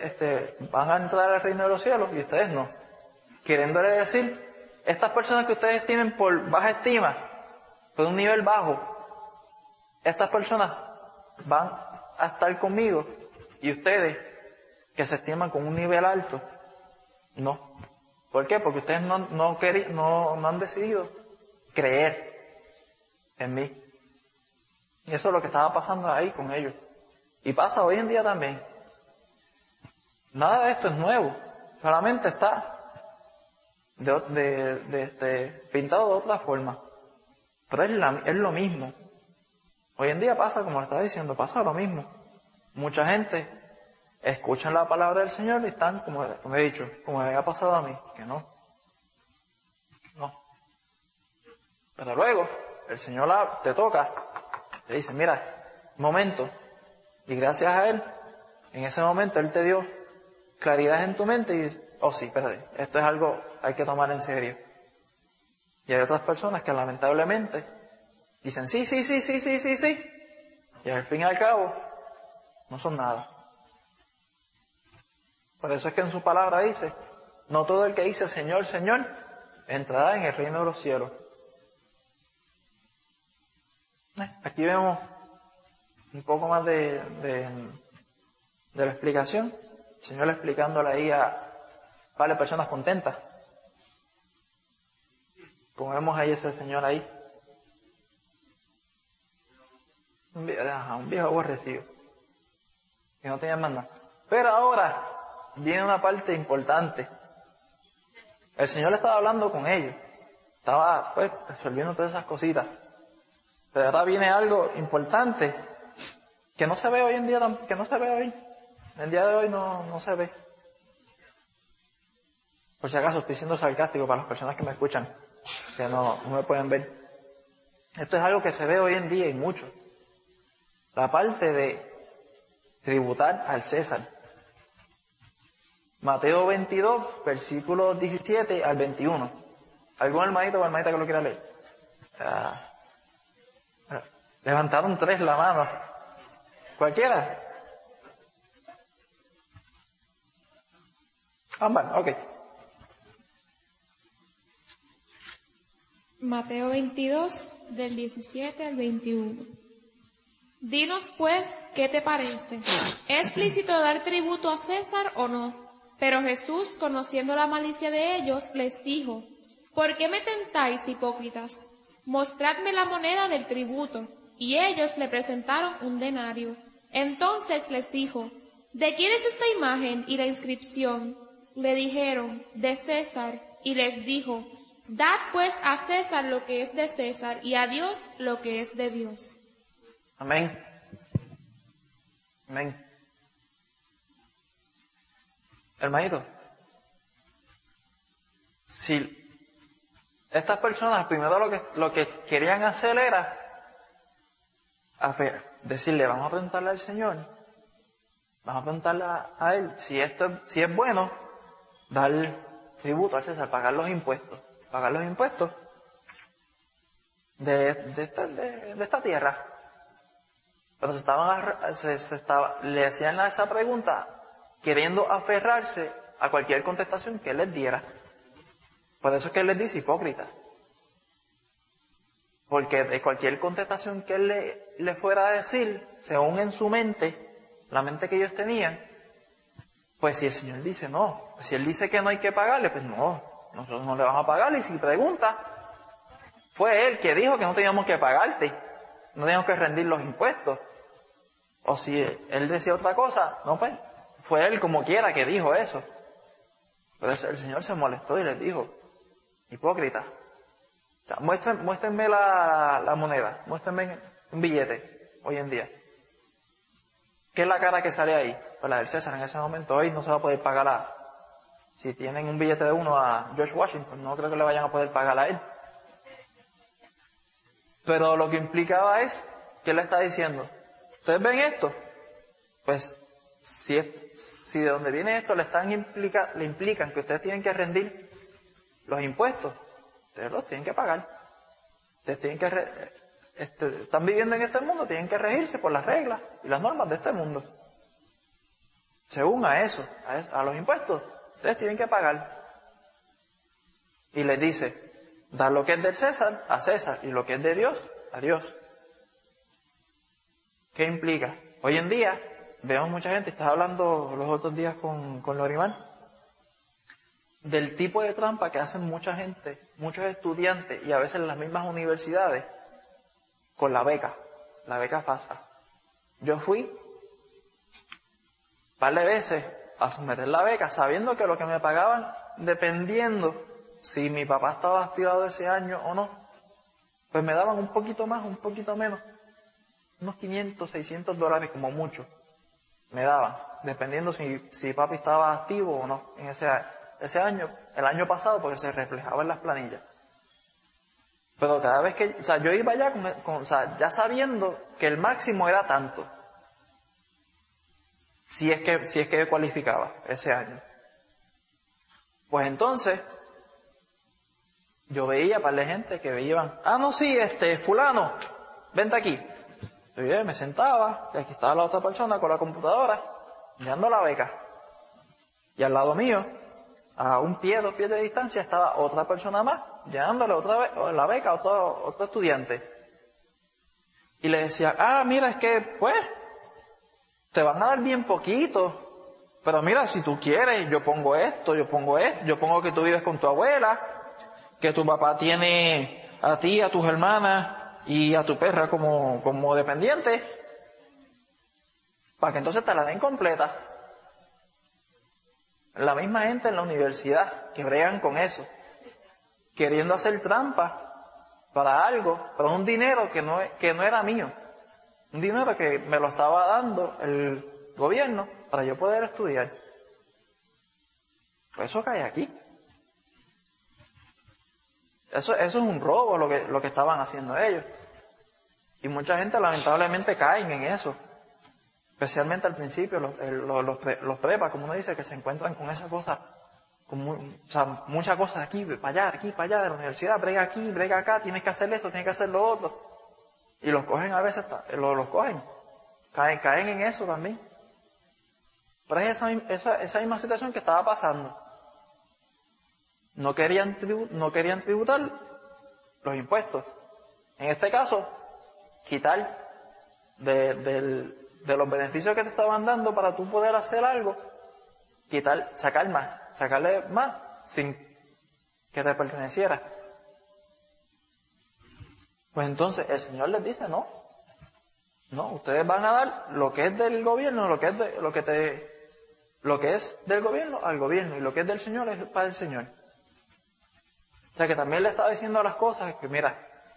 de los cielos y ustedes no. Queriéndole decir, estas personas que ustedes tienen por baja estima, por un nivel bajo, estas personas van a estar conmigo y ustedes que se estiman con un nivel alto, no. ¿Por qué? Porque ustedes no han decidido creer en mí. Y eso es lo que estaba pasando ahí con ellos. Y pasa hoy en día también. Nada de esto es nuevo. Solamente está pintado de otra forma. Pero es lo mismo. Hoy en día pasa, como le estaba diciendo, pasa lo mismo. Mucha gente escucha la palabra del Señor y están, como he dicho, como me había pasado a mí, que no. Pero luego, el Señor te toca, te dice, mira, un momento, y gracias a Él, en ese momento Él te dio claridad en tu mente y dice, oh sí, espérate, esto es algo hay que tomar en serio. Y hay otras personas que lamentablemente dicen, sí, y al fin y al cabo, no son nada. Por eso es que en su palabra dice, no todo el que dice Señor, Señor, entrará en el reino de los cielos. Aquí vemos un poco más de la explicación. El Señor explicándole ahí a varias personas contentas. Como vemos ahí ese Señor ahí. Un viejo aborrecido. Que no tenía más nada. Pero ahora viene una parte importante. El Señor estaba hablando con ellos. Estaba resolviendo todas esas cositas. Pero ahora viene algo importante que no se ve hoy en día, que no se ve hoy. En el día de hoy no se ve. Por si acaso estoy siendo sarcástico para las personas que me escuchan, que no me pueden ver. Esto es algo que se ve hoy en día y mucho. La parte de tributar al César. Mateo 22, versículos 17 al 21. ¿Algún hermanito o hermanita que lo quiera leer? Levantaron 3 la mano. ¿Cualquiera? Bueno, ok. Mateo 22, del 17 al 21. Dinos pues, ¿qué te parece? ¿Es lícito dar tributo a César o no? Pero Jesús, conociendo la malicia de ellos, les dijo, ¿por qué me tentáis, hipócritas? Mostradme la moneda del tributo. Y ellos le presentaron un denario. Entonces les dijo, ¿de quién es esta imagen y la inscripción? Le dijeron, de César. Y les dijo, dad pues a César lo que es de César y a Dios lo que es de Dios. Amén. Amén. Hermanito, si estas personas primero lo que querían hacer era decirle, vamos a preguntarle al Señor, vamos a preguntarle a Él si es bueno dar tributo al César, pagar los impuestos de esta tierra. Pero le hacían esa pregunta queriendo aferrarse a cualquier contestación que Él les diera. Por eso es que Él les dice hipócrita. Porque de cualquier contestación que Él le fuera a decir, según en su mente, la mente que ellos tenían, pues si el Señor dice no, pues si Él dice que no hay que pagarle, pues no, nosotros no le vamos a pagar. Y si pregunta, fue Él que dijo que no teníamos que pagarte, no teníamos que rendir los impuestos. O si Él decía otra cosa, no, pues fue Él como quiera que dijo eso. Pero el Señor se molestó y les dijo, hipócrita. O sea, muéstrenme la moneda, muéstrenme un billete hoy en día. ¿Qué es la cara que sale ahí? Pues la del César en ese momento. Hoy no se va a poder pagar si tienen un billete de uno a George Washington, no creo que le vayan a poder pagar a él. Pero lo que implicaba es, ¿qué le está diciendo? ¿Ustedes ven esto? pues si de donde viene esto le implican que ustedes tienen que rendir los impuestos, ustedes los tienen que pagar. Ustedes tienen que están viviendo en este mundo, tienen que regirse por las reglas y las normas de este mundo. Según a los impuestos, ustedes tienen que pagar. Y les dice, dar lo que es del César a César y lo que es de Dios a Dios. ¿Qué implica? Hoy en día vemos mucha gente, estaba hablando los otros días con Lorimar, del tipo de trampa que hacen mucha gente, muchos estudiantes y a veces en las mismas universidades con la beca FAFSA. Yo fui un par de veces a someter la beca sabiendo que lo que me pagaban, dependiendo si mi papá estaba activado ese año o no, pues me daban un poquito más, un poquito menos, unos $500, $600 como mucho me daban, dependiendo si papi estaba activo o no en ese año, el año pasado, porque se reflejaba en las planillas. Pero cada vez que, yo iba allá ya sabiendo que el máximo era tanto, si es que cualificaba ese año. Pues entonces, yo veía para la gente que veían, no, sí, fulano, vente aquí. Yo me sentaba, y aquí estaba la otra persona con la computadora, mirando la beca. Y al lado mío, a 1 pie, 2 pies de distancia, estaba otra persona más, llenándole la beca a otro estudiante. Y le decía, mira, es que, pues, te van a dar bien poquito, pero mira, si tú quieres, yo pongo esto, yo pongo que tú vives con tu abuela, que tu papá tiene a ti, a tus hermanas y a tu perra como dependiente, para que entonces te la den completa. La misma gente en la universidad que bregan con eso, queriendo hacer trampa para algo, para un dinero que no era mío, un dinero que me lo estaba dando el gobierno para yo poder estudiar. Pues eso cae aquí. Eso es un robo lo que estaban haciendo ellos. Y mucha gente lamentablemente caen en eso. Especialmente al principio, los prepas, como uno dice, que se encuentran con esas cosas, muchas cosas aquí para allá, de la universidad, brega aquí, brega acá, tienes que hacer esto, tienes que hacer lo otro. Y los cogen a veces, los cogen, caen en eso también. Pero es esa misma situación que estaba pasando. No querían tributar los impuestos. En este caso, quitar de los beneficios que te estaban dando para tú poder hacer algo, sacarle más sin que te perteneciera. Pues entonces el Señor les dice, no, ustedes van a dar lo que es del gobierno, lo que es del gobierno al gobierno, y lo que es del Señor es para el Señor. O sea que también le estaba diciendo las cosas que, mira,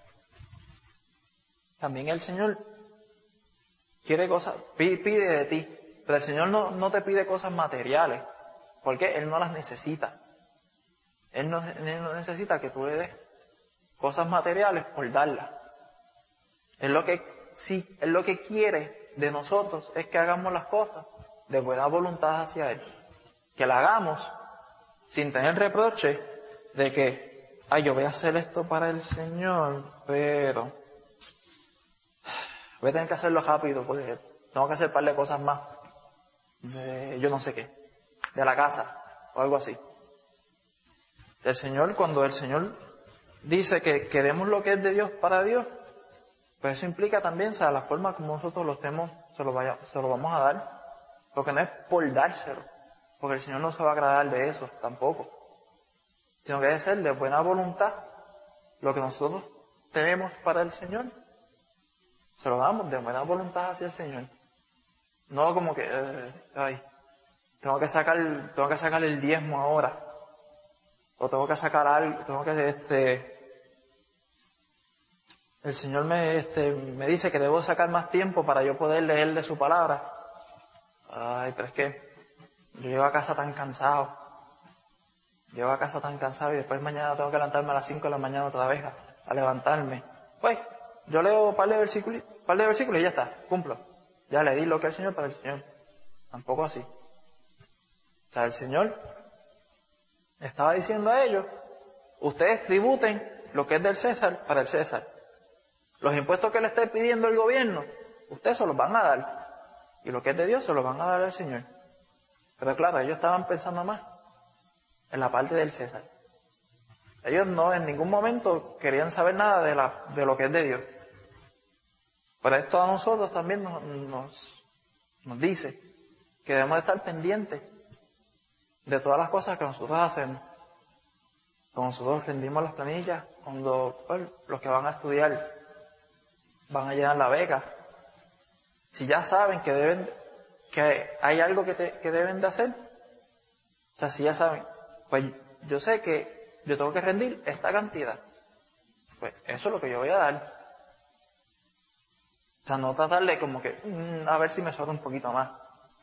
también el Señor quiere cosas, pide de ti, pero el Señor no te pide cosas materiales, porque Él no las necesita. Él no necesita que tú le des cosas materiales por darlas. Él lo que quiere de nosotros es que hagamos las cosas de buena voluntad hacia Él. Que la hagamos sin tener reproche de que, yo voy a hacer esto para el Señor, pero voy a tener que hacerlo rápido porque tengo que hacer un par de cosas más. Yo no sé qué. De la casa o algo así. El Señor, cuando el Señor dice que demos lo que es de Dios para Dios, pues eso implica también, la forma como nosotros se lo vamos a dar, porque no es por dárselo, porque el Señor no se va a agradar de eso tampoco, sino que debe ser de buena voluntad lo que nosotros tenemos para el Señor, se lo damos de buena voluntad hacia el Señor, no como que, tengo que sacar el diezmo ahora, o tengo que sacar algo, el Señor me dice que debo sacar más tiempo para yo poder leer de su palabra. Pero es que yo llego a casa tan cansado. Y después mañana tengo que levantarme a las 5 de la mañana otra vez a levantarme. Pues, yo leo un par de versículos y ya está, cumplo. Ya le di lo que es el Señor para el Señor. Tampoco así. O sea, el Señor estaba diciendo a ellos, ustedes tributen lo que es del César para el César. Los impuestos que le esté pidiendo el gobierno, ustedes se los van a dar. Y lo que es de Dios se los van a dar al Señor. Pero claro, ellos estaban pensando más en la parte del César. Ellos no en ningún momento querían saber nada de lo que es de Dios. Pero esto a nosotros también nos dice que debemos de estar pendientes de todas las cosas que nosotros hacemos. Cuando nosotros rendimos las planillas, cuando los que van a estudiar van a llenar la beca, si ya saben que hay algo que deben de hacer, o sea, si ya saben, pues yo sé que yo tengo que rendir esta cantidad, pues eso es lo que yo voy a dar. O sea, no tratar de como que, a ver si me sobra un poquito más.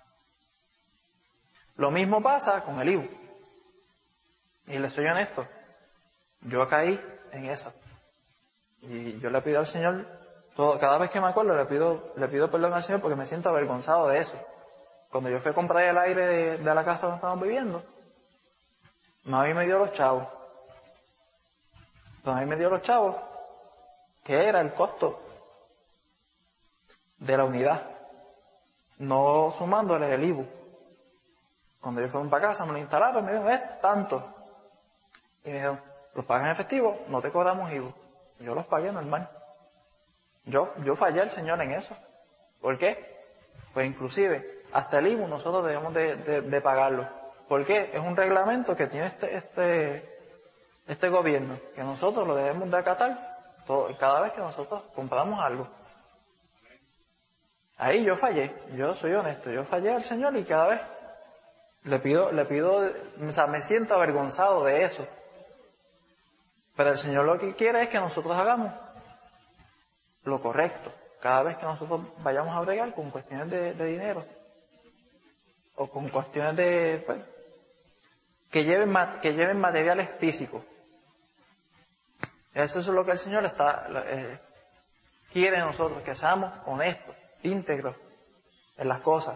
Lo mismo pasa con el IVU. Y les soy honesto, yo caí en esa. Y yo le pido al Señor, cada vez que me acuerdo, le pido perdón al Señor porque me siento avergonzado de eso. Cuando yo fui a comprar el aire de la casa donde estábamos viviendo, mami me dio los chavos. Entonces, me dio los chavos, que era el costo de la unidad, no sumándole el IVU. Cuando yo fui para casa, me lo instalaron, me dijeron, es tanto. Y me dijeron, los pagas en efectivo, no te cobramos IVU. Yo los pagué normal. Yo fallé al Señor en eso. ¿Por qué? Pues inclusive, hasta el IVU nosotros debemos de pagarlo. ¿Por qué? Es un reglamento que tiene este gobierno, que nosotros lo debemos de acatar cada vez que nosotros compramos algo. Ahí yo fallé, yo soy honesto, yo fallé al Señor y cada vez le pido, o sea, me siento avergonzado de eso. Pero el Señor lo que quiere es que nosotros hagamos lo correcto. Cada vez que nosotros vayamos a bregar con cuestiones de dinero o con cuestiones de, pues, que lleven materiales físicos. Eso es lo que el Señor quiere de nosotros, que seamos honestos, íntegros en las cosas.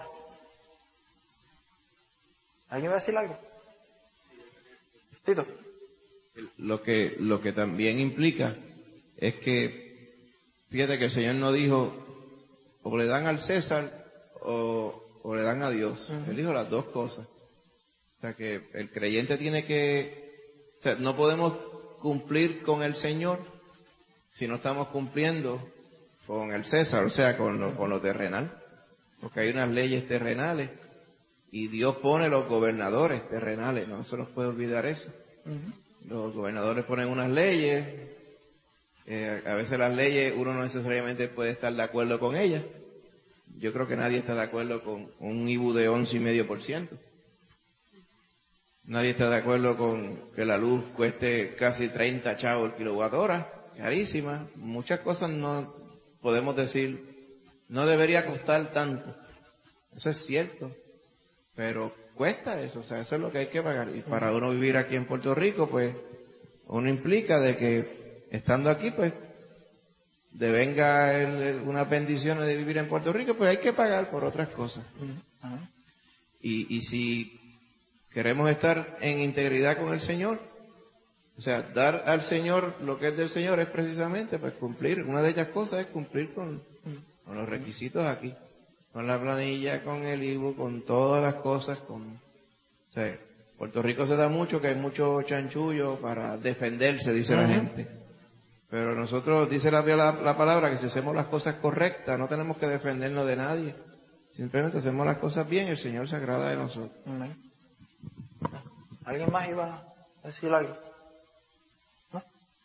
¿Alguien va a decir algo? Tito. Lo que también implica es que, fíjate que el Señor no dijo, o le dan al César o le dan a Dios. Uh-huh. Él dijo las dos cosas. O sea que el creyente tiene o sea, no podemos cumplir con el Señor si no estamos cumpliendo con el César, o sea, con lo terrenal. Porque hay unas leyes terrenales y Dios pone los gobernadores terrenales, no se nos puede olvidar eso. Uh-huh. Los gobernadores ponen unas leyes, a veces las leyes uno no necesariamente puede estar de acuerdo con ellas. Yo creo que nadie está de acuerdo con un IVU de 11,5%. Nadie está de acuerdo con que la luz cueste casi 30 chavos el kilowatt hora, carísima. Muchas cosas no podemos decir, no debería costar tanto. Eso es cierto, pero cuesta eso, o sea, eso es lo que hay que pagar. Y para uno vivir aquí en Puerto Rico, pues, uno implica de que estando aquí, pues, devenga unas bendiciones de vivir en Puerto Rico, pues hay que pagar por otras cosas. Uh-huh. Y si queremos estar en integridad con el Señor, o sea, dar al Señor lo que es del Señor es precisamente pues cumplir, una de ellas cosas es cumplir con los requisitos aquí, con la planilla, con el IVU, con todas las cosas, o sea, Puerto Rico se da mucho que hay mucho chanchullo para defenderse, dice la gente. Pero nosotros, dice la palabra, que si hacemos las cosas correctas, no tenemos que defendernos de nadie. Simplemente hacemos las cosas bien y el Señor se agrada de nosotros. Amén. ¿Alguien más iba a decir algo? ¿No?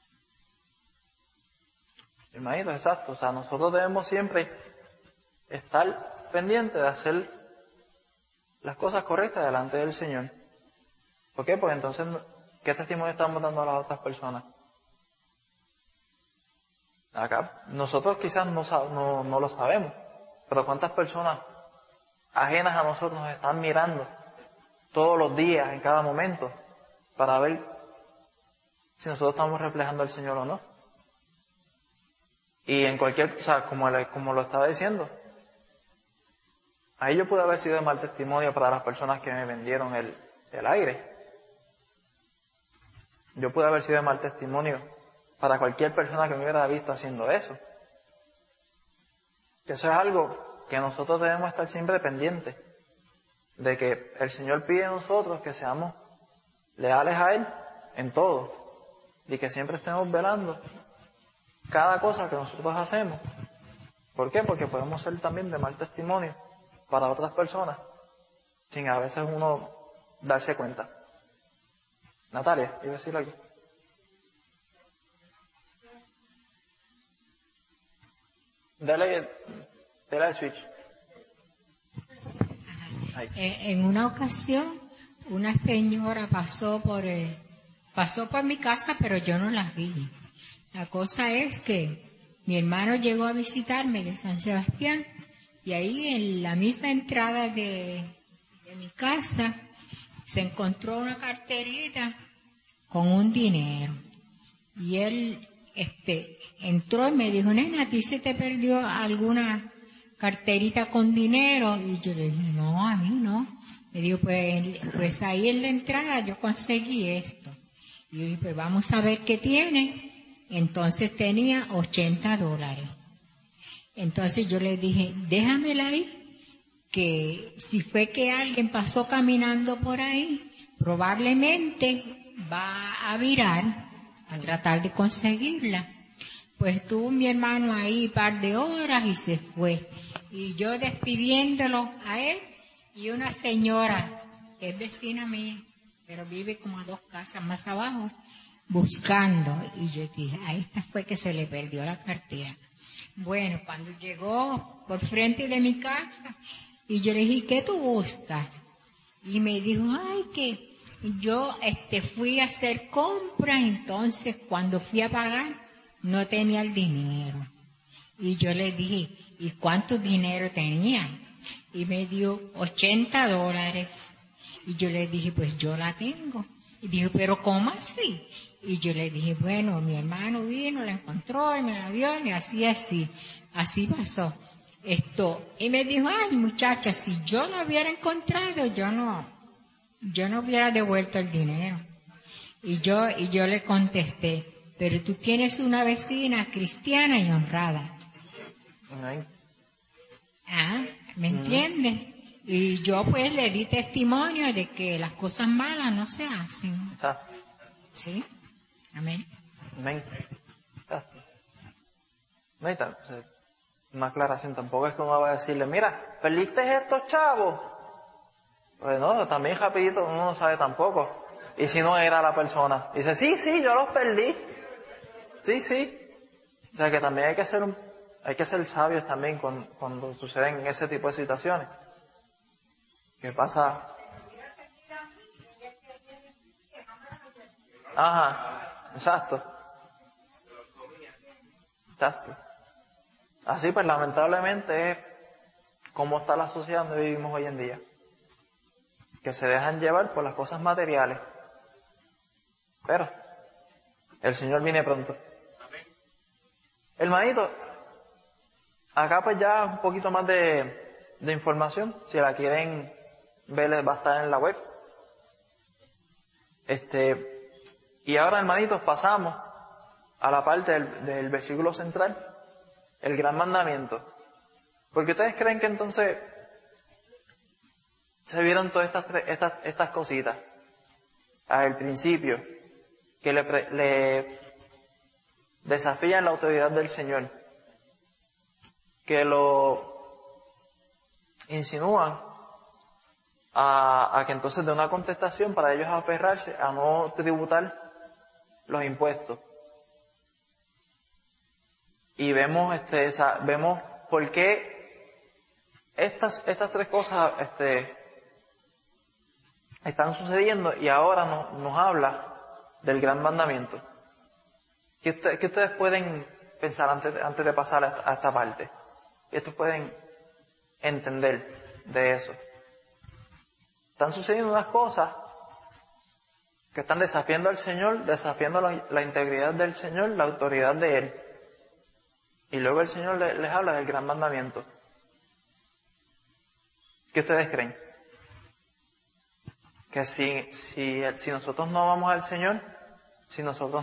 Hermanito, exacto. O sea, nosotros debemos siempre estar pendientes de hacer las cosas correctas delante del Señor. ¿Por qué? Pues entonces, ¿qué testimonio estamos dando a las otras personas? Acá, nosotros quizás no lo sabemos, pero ¿cuántas personas ajenas a nosotros nos están mirando todos los días, en cada momento, para ver si nosotros estamos reflejando al Señor o no? Y en cualquier, o sea, como lo estaba diciendo, Ahí yo pude haber sido de mal testimonio para las personas que me vendieron el aire. Yo pude haber sido de mal testimonio para cualquier persona que me hubiera visto haciendo eso. Eso es algo que nosotros debemos estar siempre pendientes, de que el Señor pide a nosotros que seamos leales a Él en todo, y que siempre estemos velando cada cosa que nosotros hacemos. ¿Por qué? Porque podemos ser también de mal testimonio para otras personas, sin a veces uno darse cuenta. Natalia, iba a decir algo. Dale el switch. En una ocasión, una señora pasó por mi casa, pero yo no la vi. La cosa es que mi hermano llegó a visitarme de San Sebastián, y ahí en la misma entrada de mi casa se encontró una carterita con un dinero. Y él entró y me dijo, nena, ¿a ti se te perdió alguna carterita con dinero? Y yo le dije, no, a mí no. Me dijo, pues ahí en la entrada yo conseguí esto. Y yo dije, pues vamos a ver qué tiene. Entonces tenía $80. Entonces yo le dije, déjamela ahí, que si fue que alguien pasó caminando por ahí, probablemente va a virar a tratar de conseguirla. Pues estuvo mi hermano ahí un par de horas y se fue. Y yo despidiéndolo a él y una señora que es vecina mía, pero vive como a 2 casas más abajo, buscando. Y yo dije, a esta fue que se le perdió la cartera. Bueno, cuando llegó por frente de mi casa, y yo le dije, ¿qué tú buscas? Y me dijo, ay, que yo fui a hacer compras, entonces cuando fui a pagar no tenía el dinero. Y yo le dije, ¿y cuánto dinero tenía? Y me dio $80. Y yo le dije, pues yo la tengo. Y dijo, ¿pero cómo así? Y yo le dije, bueno, mi hermano vino, la encontró y me la dio y así pasó. Y me dijo, ay, muchacha, si yo lo hubiera encontrado, yo no hubiera devuelto el dinero. Y yo le contesté, pero tú tienes una vecina cristiana y honrada. ¿Me entiendes? Y yo pues le di testimonio de que las cosas malas no se hacen. ¿Sí? Amén. Amén. No hay una aclaración, tampoco es que uno va a decirle, mira, ¿perdiste estos chavos? Pues no, también rapidito uno no sabe tampoco. Y si no era la persona, dice, sí, yo los perdí. Sí. O sea que también hay que ser sabios también cuando suceden ese tipo de situaciones. ¿Qué pasa? Ajá, exacto. Así pues lamentablemente es como está la sociedad donde vivimos hoy en día, que se dejan llevar por las cosas materiales. Pero el Señor viene pronto. Hermanito, acá pues ya un poquito más de información, si la quieren ver va a estar en la web. Y ahora, hermanitos, pasamos a la parte del versículo central, el gran mandamiento. Porque ustedes creen que entonces se vieron todas estas cositas al principio, que le desafían la autoridad del Señor, que lo insinúan a que entonces de una contestación para ellos aferrarse a no tributar los impuestos. Y vemos vemos por qué estas 3 cosas están sucediendo, y ahora nos habla del gran mandamiento. ¿Qué ustedes pueden pensar antes de pasar a esta parte? ¿Qué ustedes pueden entender de eso? Están sucediendo unas cosas que están desafiando al Señor, desafiando la integridad del Señor, la autoridad de Él. Y luego el Señor les habla del gran mandamiento. ¿Qué ustedes creen? Que si nosotros no vamos al Señor, si nosotros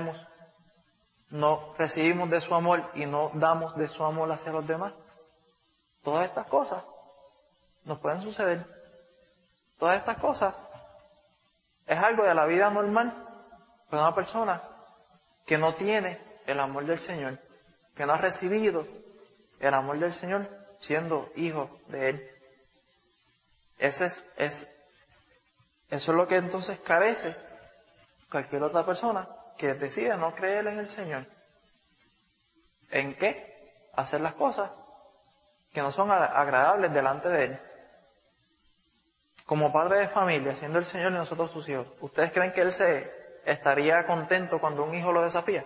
no recibimos de su amor y no damos de su amor hacia los demás, todas estas cosas nos pueden suceder. Todas estas cosas es algo de la vida normal para una persona que no tiene el amor del Señor, que no ha recibido el amor del Señor siendo hijo de Él. Eso es lo que entonces carece cualquier otra persona que decide no creer en el Señor. ¿En qué? Hacer las cosas que no son agradables delante de Él. Como padre de familia, siendo el Señor y nosotros sus hijos, ¿ustedes creen que Él se estaría contento cuando un hijo lo desafía?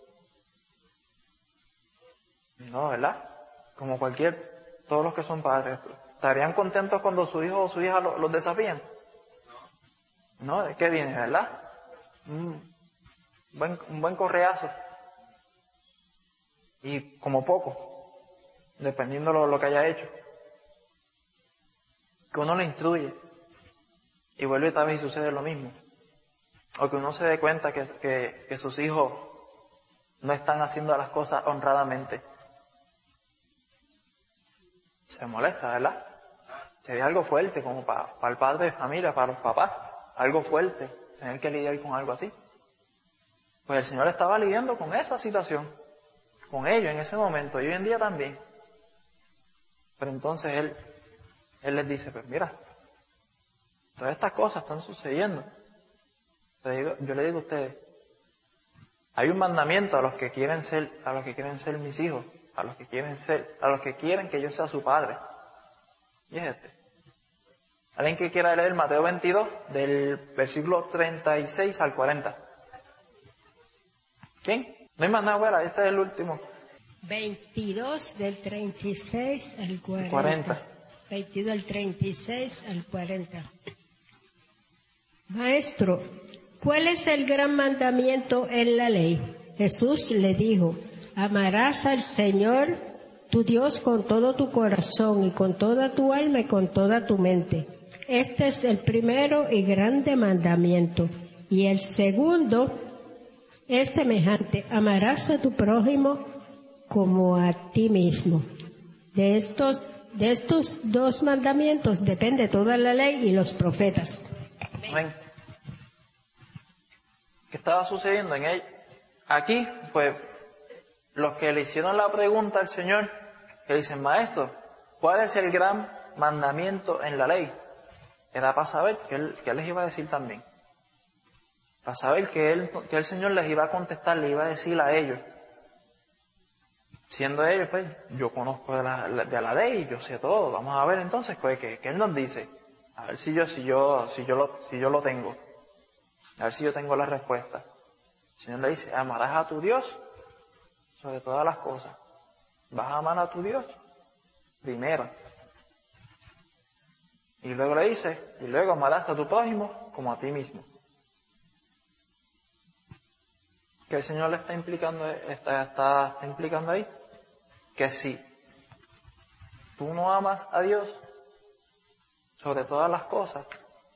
No, ¿verdad? Como todos los que son padres, ¿estarían contentos cuando su hijo o su hija los desafían? No, ¿de qué viene, verdad? Un buen correazo. Y como poco, dependiendo lo que haya hecho. Que uno lo instruye. Y vuelve otra vez y sucede lo mismo. O que uno se dé cuenta que sus hijos no están haciendo las cosas honradamente. Se molesta, ¿verdad? Sería algo fuerte como para el padre de familia, para los papás. Algo fuerte, tener que lidiar con algo así. Pues el Señor estaba lidiando con esa situación, con ellos en ese momento, y hoy en día también. Pero entonces Él les dice, pues mira, todas estas cosas están sucediendo. Yo le digo a ustedes, hay un mandamiento a los que quieren ser mis hijos, a los que quieren que yo sea su padre. Y es este. ¿Alguien que quiera leer Mateo 22, del versículo 36 al 40? ¿Quién? No hay más nada, abuela, este es el último. 22 del 36 al 40. 22 del 36 al 40. Maestro, ¿cuál es el gran mandamiento en la ley? Jesús le dijo, amarás al Señor tu Dios con todo tu corazón y con toda tu alma y con toda tu mente. Este es el primero y grande mandamiento. Y el segundo es semejante, amarás a tu prójimo como a ti mismo. De estos dos mandamientos depende toda la ley y los profetas. Amén. ¿Qué estaba sucediendo en él? Aquí, pues, los que le hicieron la pregunta al Señor, que le dicen, maestro, ¿cuál es el gran mandamiento en la ley? Era para saber que él les iba a decir también. Para saber que el Señor les iba a contestar, les iba a decir a ellos. Siendo ellos, pues, yo conozco de la ley, yo sé todo. Vamos a ver entonces que Él nos dice. A ver si yo lo tengo. A ver si yo tengo la respuesta. El Señor le dice, amarás a tu Dios sobre todas las cosas. Vas a amar a tu Dios primero. Y luego le dice, y luego amarás a tu prójimo como a ti mismo. Que el Señor le está implicando ahí que si tú no amas a Dios sobre todas las cosas,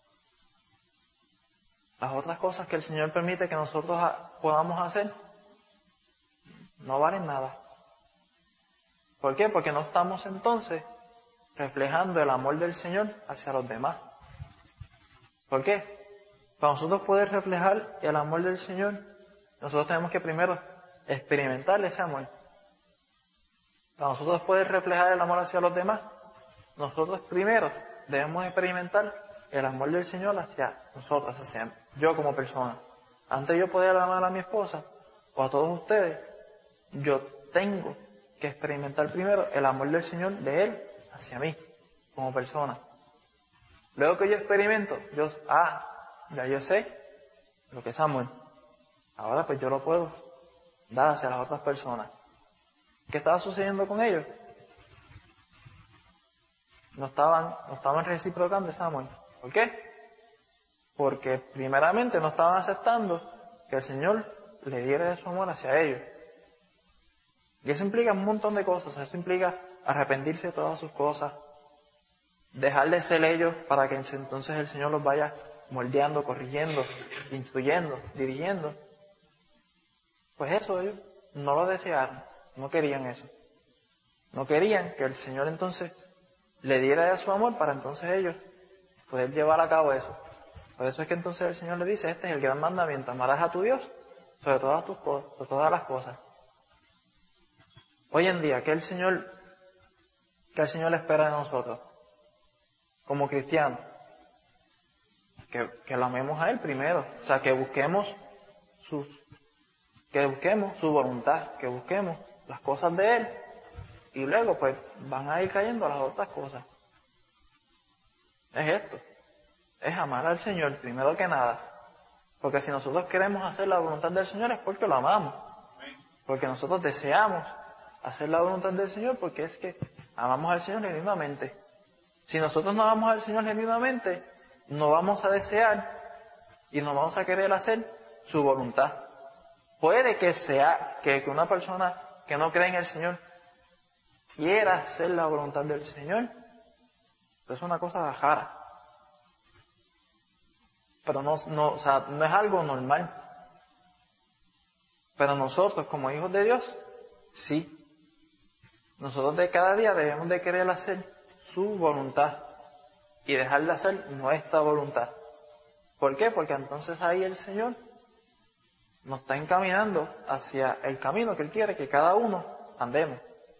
las otras cosas que el Señor permite que nosotros podamos hacer no valen nada. ¿Por qué? Porque no estamos entonces reflejando el amor del Señor hacia los demás. ¿Por qué? Para nosotros poder reflejar el amor del Señor, nosotros tenemos que primero experimentar ese amor. Para nosotros poder reflejar el amor hacia los demás, nosotros primero debemos experimentar el amor del Señor hacia nosotros, hacia yo como persona. Antes de yo poder amar a mi esposa o a todos ustedes, yo tengo que experimentar primero el amor del Señor de Él hacia mí, como persona. Luego que yo experimento, ya yo sé lo que es amor. Ahora pues yo lo puedo dar hacia las otras personas. ¿Qué estaba sucediendo con ellos? No estaban reciprocando ese amor. ¿Por qué? Porque primeramente no estaban aceptando que el Señor le diera de su amor hacia ellos. Y eso implica un montón de cosas. Eso implica arrepentirse de todas sus cosas. dejar de ser ellos para que entonces el Señor los vaya moldeando, corrigiendo, instruyendo, dirigiendo. Pues eso ellos no lo desearon, no querían eso. No querían que el Señor entonces le diera ya su amor para entonces ellos poder llevar a cabo eso. Por eso es que entonces el Señor le dice, este es el gran mandamiento, amarás a tu Dios sobre todas tus cosas, sobre todas las cosas. Hoy en día, ¿qué el Señor espera de nosotros? Como cristianos, que lo amemos a Él primero, o sea, que busquemos su voluntad, que busquemos las cosas de Él, y luego pues van a ir cayendo las otras cosas. Es esto, es amar al Señor primero que nada, porque si nosotros queremos hacer la voluntad del Señor es porque lo amamos, porque nosotros deseamos hacer la voluntad del Señor, porque es que amamos al Señor genuinamente. Si nosotros no amamos al Señor genuinamente, no vamos a desear y no vamos a querer hacer su voluntad. Puede que sea que una persona que no cree en el Señor quiera hacer la voluntad del Señor, pero es una cosa rara. Pero no es algo normal. Pero nosotros, como hijos de Dios, sí. Nosotros de cada día debemos de querer hacer su voluntad y dejar de hacer nuestra voluntad. ¿Por qué? Porque entonces ahí el Señor nos está encaminando hacia el camino que Él quiere que cada uno andemos.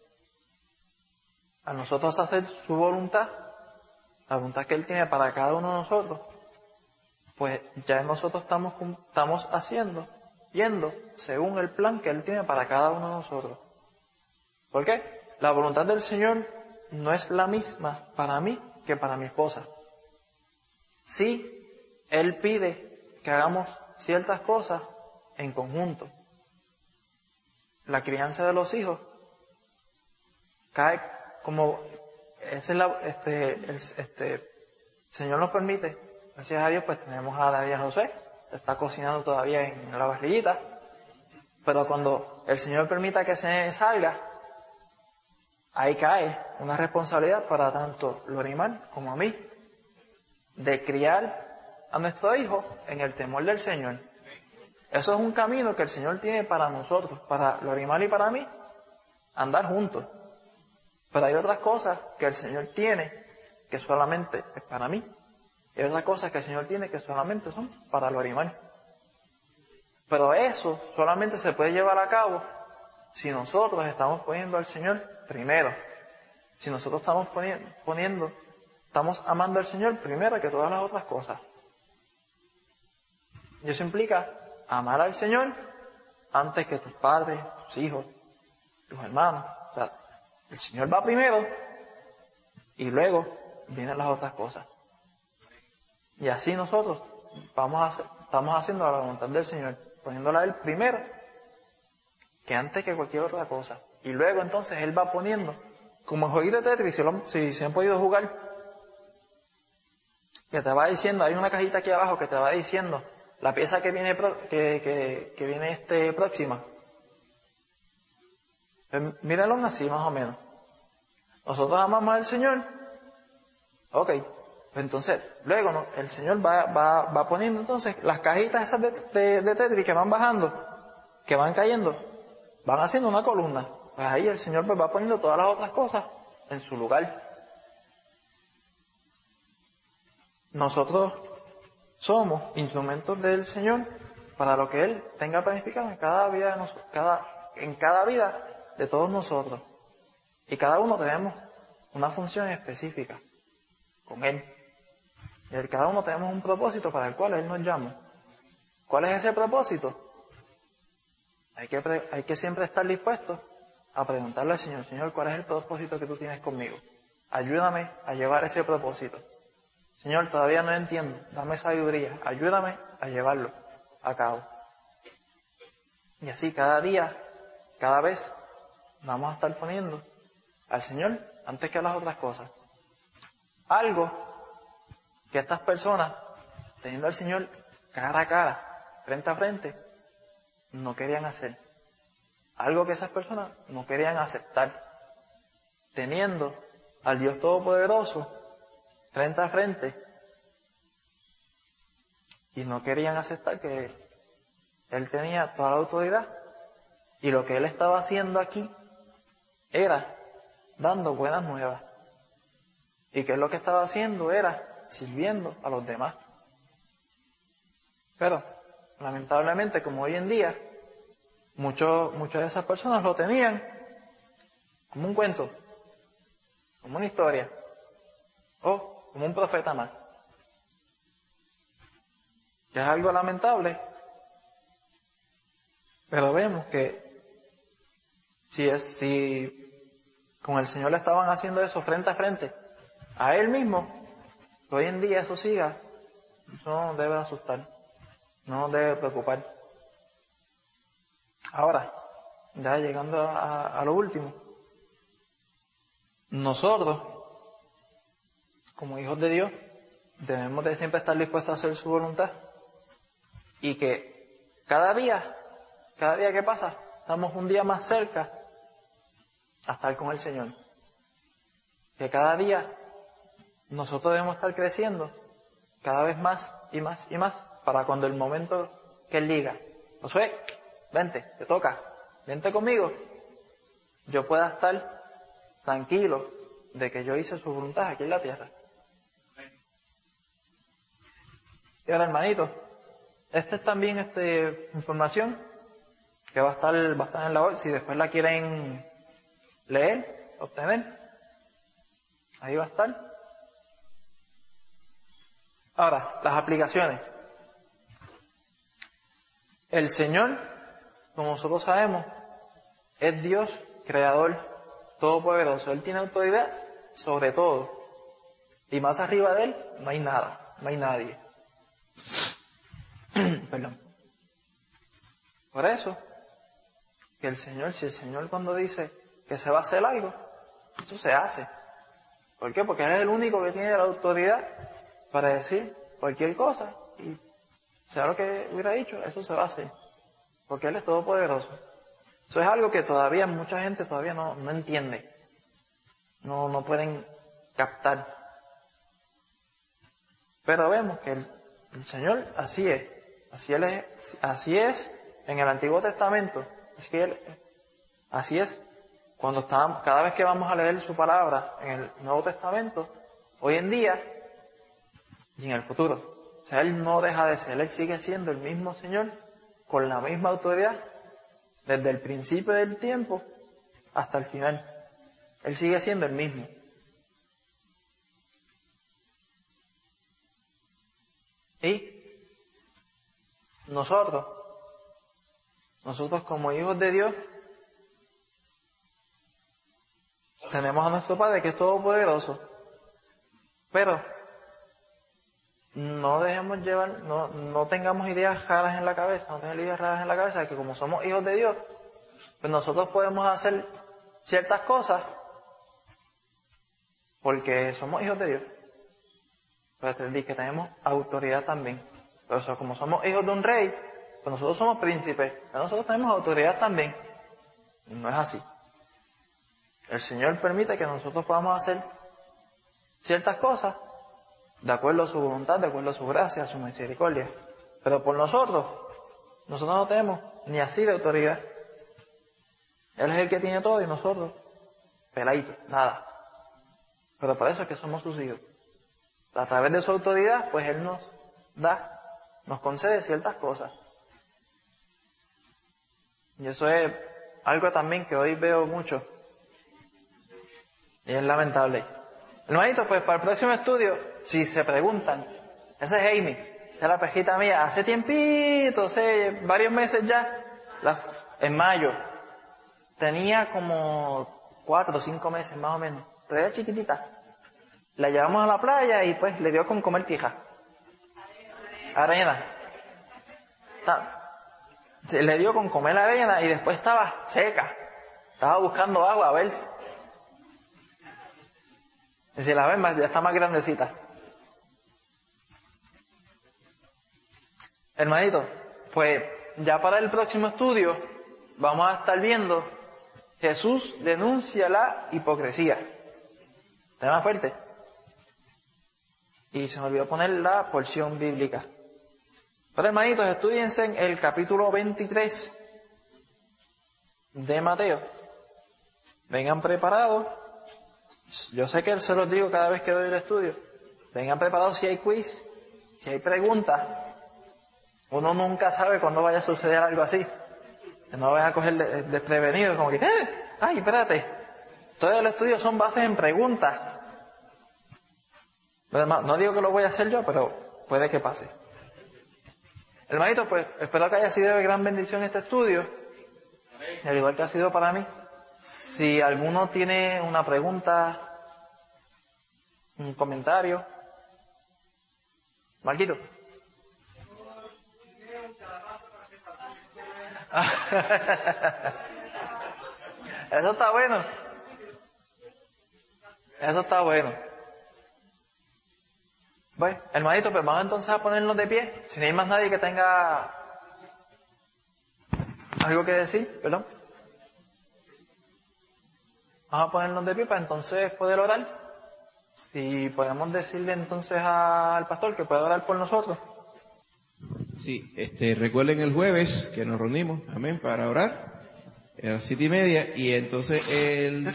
A nosotros hacer su voluntad, la voluntad que Él tiene para cada uno de nosotros, pues ya nosotros estamos yendo según el plan que Él tiene para cada uno de nosotros. ¿Por qué? La voluntad del Señor no es la misma para mí que para mi esposa. Sí, Él pide que hagamos ciertas cosas en conjunto. La crianza de los hijos cae como el Señor nos permite. Gracias a Dios, pues tenemos a David José, está cocinando todavía en la barriguita, pero cuando el Señor permita que se salga, ahí cae una responsabilidad para tanto Lorimar como a mí, de criar a nuestro hijo en el temor del Señor. Eso es un camino que el Señor tiene para nosotros, para Lorimar y para mí, andar juntos. Pero hay otras cosas que el Señor tiene que solamente es para mí. Y hay otras cosas que el Señor tiene que solamente son para Lorimar. Pero eso solamente se puede llevar a cabo si nosotros estamos poniendo al Señor primero. Si nosotros estamos estamos amando al Señor primero que todas las otras cosas. Y eso implica amar al Señor antes que tus padres, tus hijos, tus hermanos. O sea, el Señor va primero y luego vienen las otras cosas. Y así nosotros estamos haciendo la voluntad del Señor, poniéndola a Él primero que antes que cualquier otra cosa. Y luego entonces Él va poniendo, como el jueguito de Tetris, si se han podido jugar, que te va diciendo, hay una cajita aquí abajo que te va diciendo la pieza que viene próxima. Míralo así, más o menos. Nosotros amamos al Señor. Ok, pues entonces, luego ¿no? El Señor va poniendo entonces las cajitas esas de Tetris que van bajando, que van cayendo, van haciendo una columna. Pues ahí el Señor pues va poniendo todas las otras cosas en su lugar. Nosotros somos instrumentos del Señor para lo que Él tenga planificado en cada vida de todos nosotros. Y cada uno tenemos una función específica con Él. Y cada uno tenemos un propósito para el cual Él nos llama. ¿Cuál es ese propósito? Hay que siempre estar dispuestos a preguntarle al Señor, Señor, ¿cuál es el propósito que tú tienes conmigo? Ayúdame a llevar ese propósito. Señor, todavía no entiendo, dame sabiduría, ayúdame a llevarlo a cabo. Y así cada día, cada vez, vamos a estar poniendo al Señor antes que a las otras cosas. Algo que estas personas, teniendo al Señor cara a cara, frente a frente, no querían hacer. Algo que esas personas no querían aceptar. Teniendo al Dios Todopoderoso frente a frente, y no querían aceptar que él tenía toda la autoridad, y lo que él estaba haciendo aquí era dando buenas nuevas, y que lo que estaba haciendo era sirviendo a los demás. Pero lamentablemente, como hoy en día muchas de esas personas lo tenían como un cuento, como una historia, o como un profeta más, que es algo lamentable. Pero vemos que si con el Señor le estaban haciendo eso frente a frente a Él mismo, que hoy en día eso siga, eso no debe asustar, no debe preocupar. Ahora, ya llegando a lo último, nosotros, como hijos de Dios, debemos de siempre estar dispuestos a hacer su voluntad, y que cada día que pasa, estamos un día más cerca a estar con el Señor. Que cada día nosotros debemos estar creciendo cada vez más y más y más, para cuando el momento que Él diga, Josué, vente, te toca, vente conmigo, yo pueda estar tranquilo de que yo hice su voluntad aquí en la tierra. Y ahora, hermanito, esta es también información que va a estar en la web, si después la quieren leer, obtener, ahí va a estar. Ahora, las aplicaciones. El Señor, como nosotros sabemos, es Dios, creador, todopoderoso. Él tiene autoridad sobre todo. Y más arriba de Él no hay nada, no hay nadie. Perdón. Por eso, que si el Señor cuando dice que se va a hacer algo, eso se hace. ¿Por qué? Porque Él es el único que tiene la autoridad para decir cualquier cosa, y sea lo que hubiera dicho, eso se va a hacer. Porque Él es todopoderoso. Eso es algo que todavía mucha gente todavía no entiende. No pueden captar. Pero vemos que el Señor así es. Así es en el Antiguo Testamento. Así es cada vez que vamos a leer su palabra en el Nuevo Testamento, hoy en día y en el futuro. O sea, Él no deja de ser, Él sigue siendo el mismo Señor, con la misma autoridad, desde el principio del tiempo hasta el final. Él sigue siendo el mismo. Y nosotros como hijos de Dios, tenemos a nuestro Padre que es todopoderoso, pero no tengamos ideas raras en la cabeza, que como somos hijos de Dios, pues nosotros podemos hacer ciertas cosas porque somos hijos de Dios. Pero te digo que tenemos autoridad también. Por eso, como somos hijos de un rey, pues nosotros somos príncipes, pero nosotros tenemos autoridad también. No es así. El Señor permite que nosotros podamos hacer ciertas cosas de acuerdo a su voluntad, de acuerdo a su gracia, a su misericordia. Pero por nosotros no tenemos ni así de autoridad. Él es el que tiene todo y nosotros, peladitos, nada. Pero por eso es que somos sus hijos. A través de su autoridad, pues Él nos concede ciertas cosas. Y eso es algo también que hoy veo mucho. Y es lamentable. Hermanito, pues para el próximo estudio, si se preguntan, esa es Amy, esa es la pejita mía, hace tiempito, hace varios meses ya, en mayo, tenía como 4 o 5 meses más o menos, todavía chiquitita. La llevamos a la playa y pues le dio con comer tija. Arena. Le dio con comer la arena y después estaba seca. Estaba buscando agua, a ver. Y si la ven, ya está más grandecita. Hermanito, pues ya para el próximo estudio vamos a estar viendo Jesús denuncia la hipocresía. Tema fuerte. Y se me olvidó poner la porción bíblica. Pero hermanitos, estudiense en el capítulo 23 de Mateo. Vengan preparados. Yo sé que se los digo cada vez que doy el estudio. Vengan preparados si hay quiz, si hay preguntas. Uno nunca sabe cuándo vaya a suceder algo así. Que no vayan a coger desprevenidos, como que, ¡ay, espérate! Todo el estudio son bases en preguntas. Además, no digo que lo voy a hacer yo, pero puede que pase. Hermanito, pues espero que haya sido de gran bendición este estudio, al igual que ha sido para mí. Si alguno tiene una pregunta, un comentario. Marquito. Eso está bueno. Eso está bueno. Bueno, hermanito, pues vamos entonces a ponernos de pie. Si no hay más nadie que tenga algo que decir, perdón. Vamos a ponernos de pie para entonces poder orar. Si podemos decirle entonces al pastor que pueda orar por nosotros. Sí, recuerden el jueves que nos reunimos, amén, para orar, a las 7:30, y entonces el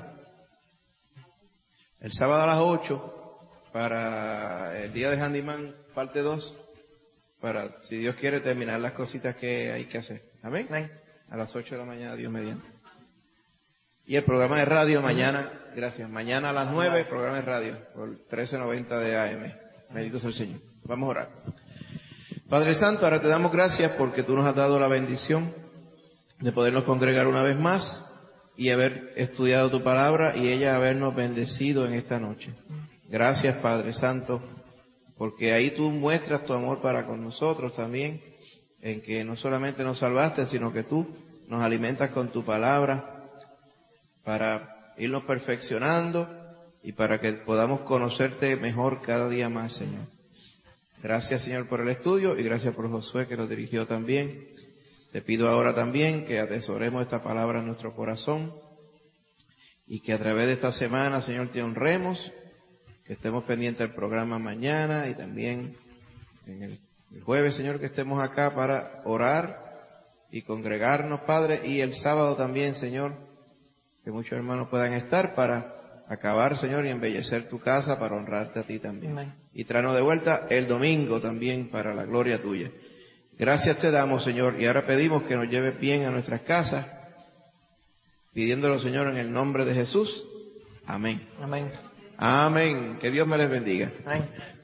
sábado a las 8, para el día de Handyman, parte 2, para, si Dios quiere, terminar las cositas que hay que hacer, amén, Amén. a las 8 de la mañana, Dios mediante. Y el programa de radio mañana, gracias, mañana a las 9, programa de radio, por 1390 de AM, bendito sea el Señor. Vamos a orar. Padre Santo, ahora te damos gracias porque tú nos has dado la bendición de podernos congregar una vez más y haber estudiado tu palabra y ella habernos bendecido en esta noche. Gracias, Padre Santo, porque ahí tú muestras tu amor para con nosotros también, en que no solamente nos salvaste, sino que tú nos alimentas con tu palabra para irnos perfeccionando y para que podamos conocerte mejor cada día más, Señor. Gracias, Señor, por el estudio y gracias por Josué que nos dirigió también. Te pido ahora también que atesoremos esta palabra en nuestro corazón y que a través de esta semana, Señor, te honremos, que estemos pendientes del programa mañana y también en el jueves, Señor, que estemos acá para orar y congregarnos, Padre, y el sábado también, Señor, que muchos hermanos puedan estar para acabar, Señor, y embellecer tu casa para honrarte a ti también. Amén. Y traernos de vuelta el domingo también para la gloria tuya. Gracias te damos, Señor, y ahora pedimos que nos lleves bien a nuestras casas, pidiéndolo, Señor, en el nombre de Jesús. Amén. Amén. Amén. Que Dios me les bendiga. Amén.